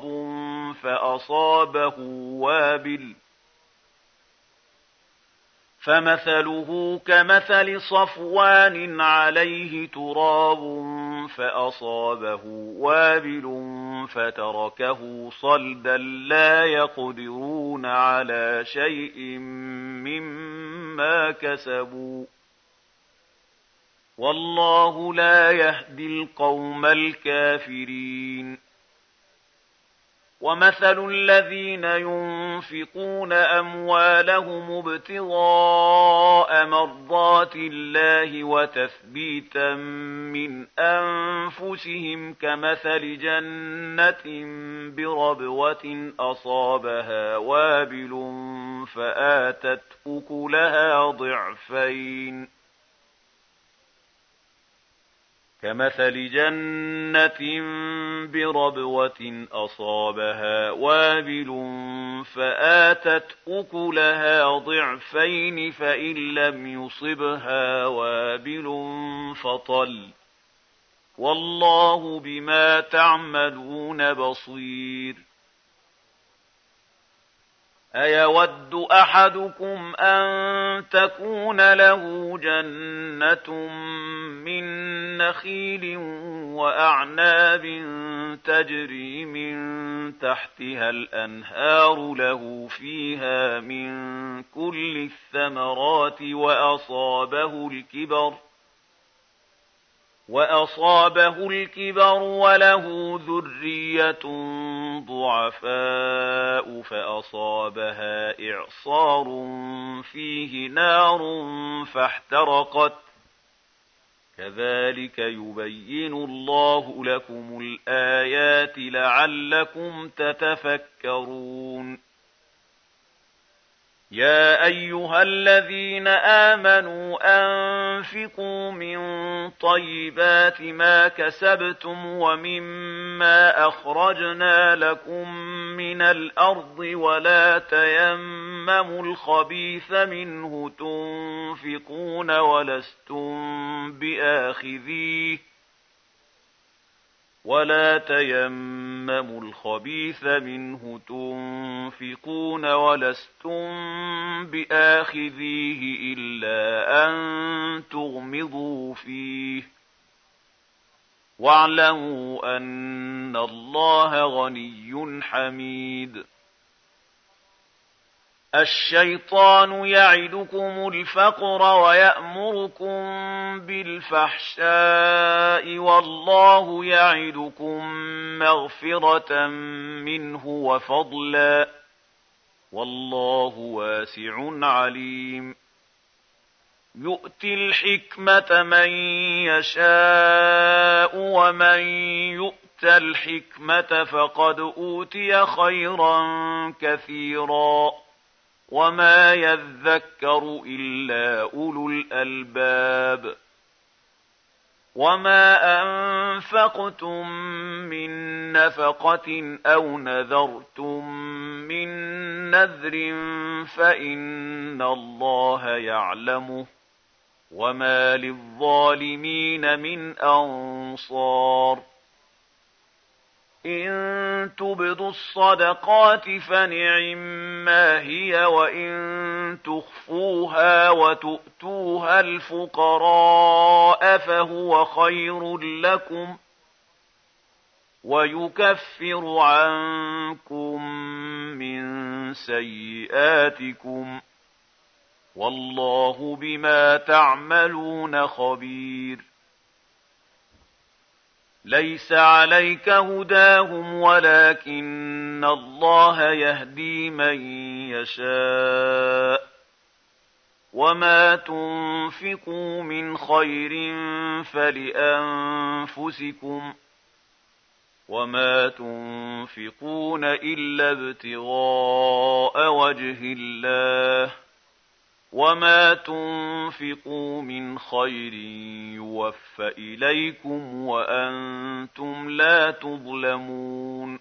فأصابه وابل فتركه صلدا لا يقدرون على شيء مما كسبوا والله لا يهدي القوم الكافرين ومثل الذين ينفقون أموالهم ابتغاء مرضات الله وتثبيتا من أنفسهم كمثل جنة بربوة أصابها وابل فآتت أكلها ضعفين كمثل جنة بربوة أصابها وابل فآتت أكلها ضعفين فإن لم يصبها وابل فطل والله بما تعملون بصير أيود أحدكم أن تكون له جنة من نخيل وأعناب تجري من تحتها الأنهار له فيها من كل الثمرات وأصابه الكبر وله ذرية ضعفاء فأصابها إعصار فيه نار فاحترقت كذلك يبين الله لكم الآيات لعلكم تتفكرون يا أيها الذين آمنوا أنفقوا من طيبات ما كسبتم ومما أخرجنا لكم من الأرض ولا تيمموا الخبيث منه تنفقون ولستم بآخذيه إلا أن تغمضوا فيه واعلموا أن الله غني حميد الشيطان يعدكم الفقر ويأمركم بالفحشاء والله يعدكم مغفرة منه وفضلا والله واسع عليم يؤتي الحكمة من يشاء ومن يؤت الحكمة فقد أوتي خيرا كثيرا وما يذكر إلا أولو الألباب وما أنفقتم من نفقة أو نذرتم من نذر فإن الله يعلمه وما للظالمين من أنصار إن تبدوا الصدقات فنعما هي وإن تخفوها وتؤتوها الفقراء فهو خير لكم ويكفر عنكم من سيئاتكم والله بما تعملون خبير ليس عليك هداهم ولكن الله يهدي من يشاء وما تنفقوا من خير فلأنفسكم وما تنفقون إلا ابتغاء وجه الله وما تنفقوا من خير يوفى إليكم وأنتم لا تظلمون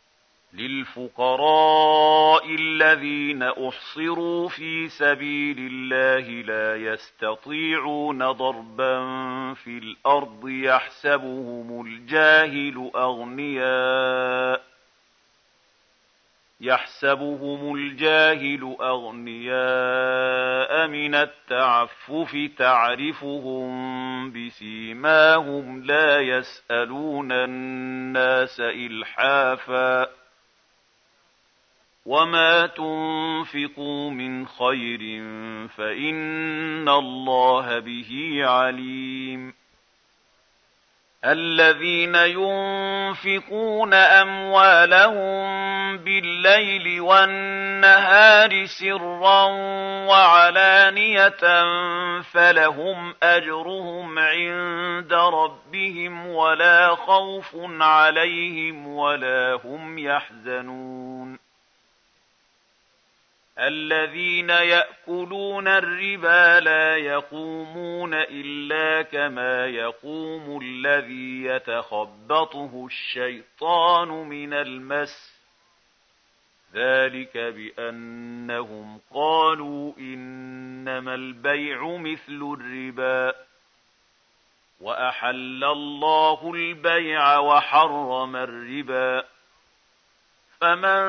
للفقراء الذين أحصروا في سبيل الله لا يستطيعون ضربا في الأرض يحسبهم الجاهل أغنياء من التعفف تعرفهم بسيماهم لا يسألون الناس إلحافا وما تنفقوا من خير فإن الله به عليم الذين ينفقون أموالهم بالليل والنهار سرا وعلانية فلهم أجرهم عند ربهم ولا خوف عليهم ولا هم يحزنون الذين يأكلون الربا لا يقومون إلا كما يقوم الذي يتخبطه الشيطان من المس ذلك بأنهم قالوا إنما البيع مثل الربا وأحل الله البيع وحرم الربا فمن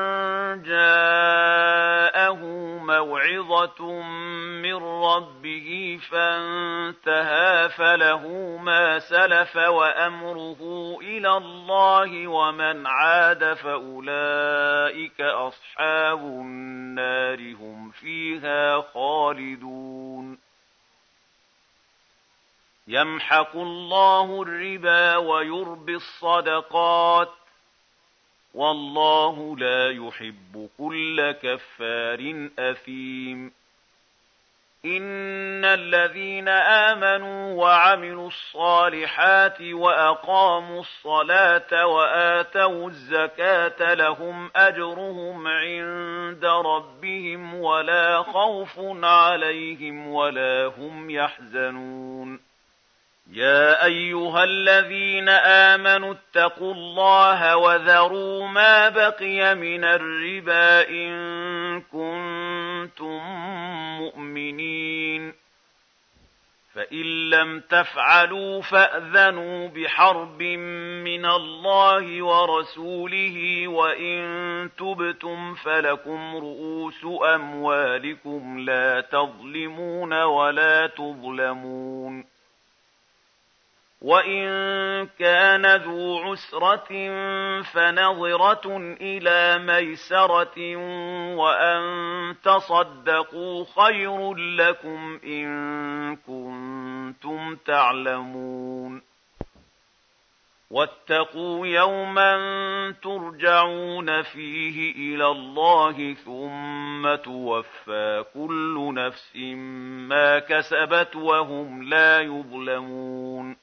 جاءه موعظة من ربه فانتهى فله ما سلف وأمره إلى الله ومن عاد فأولئك أصحاب النار هم فيها خالدون يمحق الله الربا ويربي الصدقات والله لا يحب كل كفار أثيم إن الذين آمنوا وعملوا الصالحات وأقاموا الصلاة وآتوا الزكاة لهم أجرهم عند ربهم ولا خوف عليهم ولا هم يحزنون يا أيها الذين آمنوا اتقوا الله وذروا ما بقي من الربا إن كنتم مؤمنين فإن لم تفعلوا فأذنوا بحرب من الله ورسوله وإن تبتم فلكم رؤوس أموالكم لا تظلمون ولا تظلمون وإن كان ذو عسرة فنظرة إلى ميسرة وأن تصدقوا خير لكم إن كنتم تعلمون واتقوا يوما ترجعون فيه إلى الله ثم توفى كل نفس ما كسبت وهم لا يظلمون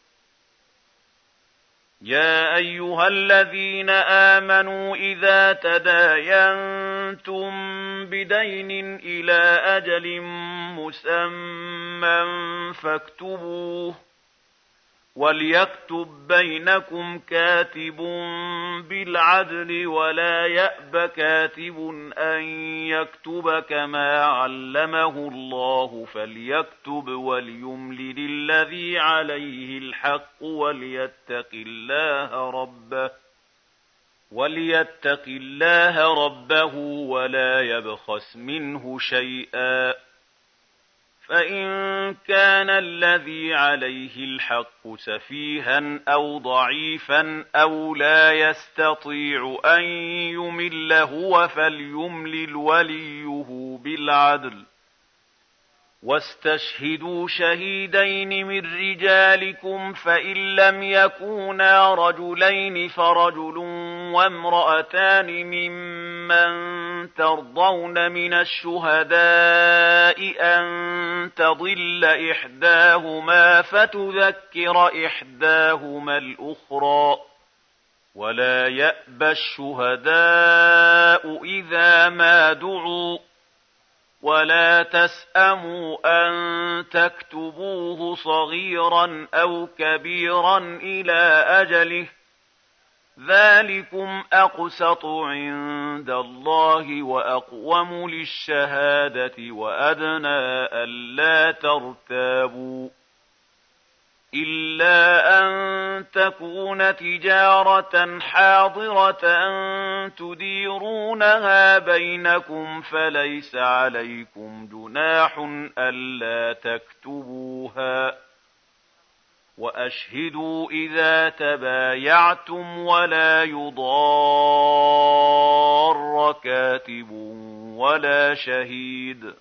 يا أيها الذين آمنوا إذا تداينتم بدين إلى أجل مسمى فاكتبوه وليكتب بينكم كاتب بالعدل ولا يأب كاتب أن يكتب كما علمه الله فليكتب وليملل الذي عليه الحق وليتق الله ربه ولا يبخس منه شيئا فإن كان الذي عليه الحق سفيها أو ضعيفا أو لا يستطيع أن يمل هو فليملل وليه بالعدل واستشهدوا شهيدين من رجالكم فإن لم يكونا رجلين فرجل وامرأتان ممن ترضون من الشهداء أن تضل إحداهما فتذكر إحداهما الأخرى ولا يأبى الشهداء إذا ما دعوا ولا تسأموا أن تكتبوه صغيرا أو كبيرا إلى أجله ذلكم أقسط عند الله وأقوم للشهادة وأدنى ألا ترتابوا إلا أن تكون تجارة حاضرة تديرونها بينكم فليس عليكم جناح ألا تكتبوها وأشهدوا إذا تبايعتم ولا يضار كاتب ولا شهيد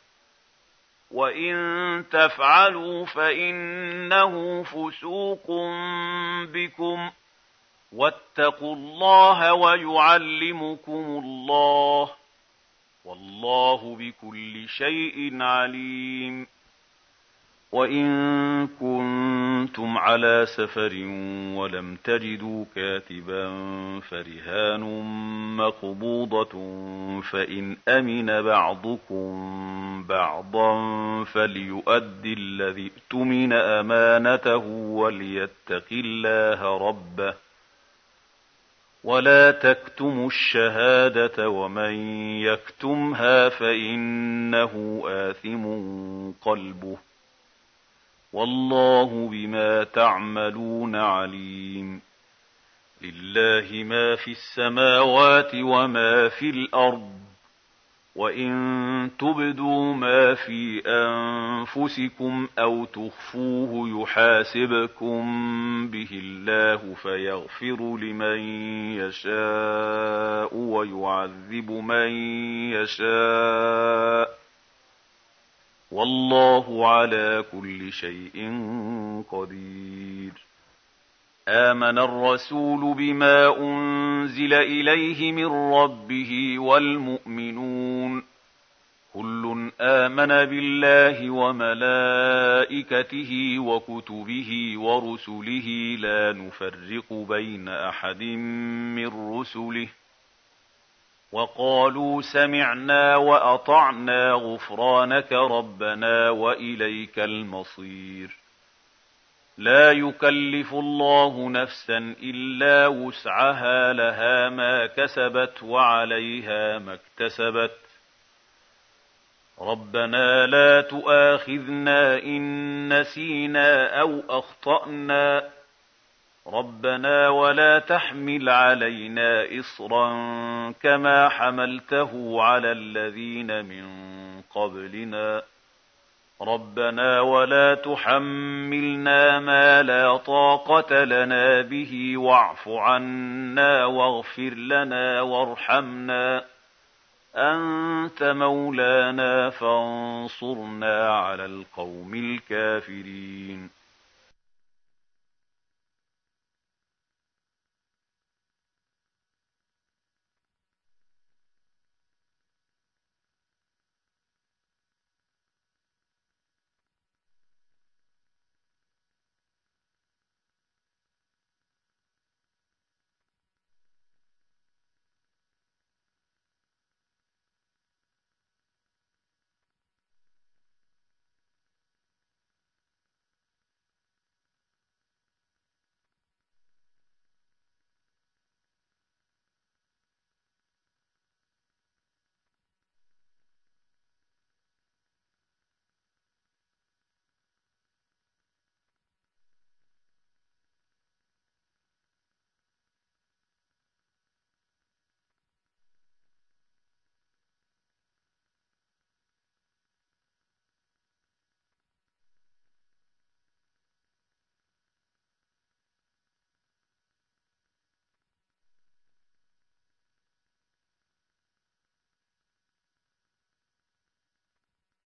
وإن تفعلوا فإنه فسوق بكم واتقوا الله ويعلمكم الله والله بكل شيء عليم وإن كنتم على سفر ولم تجدوا كاتبا فرهان مقبوضة فإن أمن بعضكم بعضا فليؤدي الذي ائتمن أمانته وليتق الله ربه ولا تكتموا الشهادة ومن يكتمها فإنه آثم قلبه والله بما تعملون عليم لله ما في السماوات وما في الأرض وإن تبدوا ما في أنفسكم أو تخفوه يحاسبكم به الله فيغفر لمن يشاء ويعذب من يشاء والله على كل شيء قدير آمن الرسول بما أنزل إليه من ربه والمؤمنون كل آمن بالله وملائكته وكتبه ورسله لا نفرق بين أحد من رسله وقالوا سمعنا وأطعنا غفرانك ربنا وإليك المصير لا يكلف الله نفسا إلا وسعها لها ما كسبت وعليها ما اكتسبت ربنا لا تؤاخذنا إن نسينا أو أخطأنا ربنا ولا تحمل علينا إصرا كما حملته على الذين من قبلنا ربنا ولا تحملنا ما لا طاقة لنا به واعف عنا واغفر لنا وارحمنا أنت مولانا فانصرنا على القوم الكافرين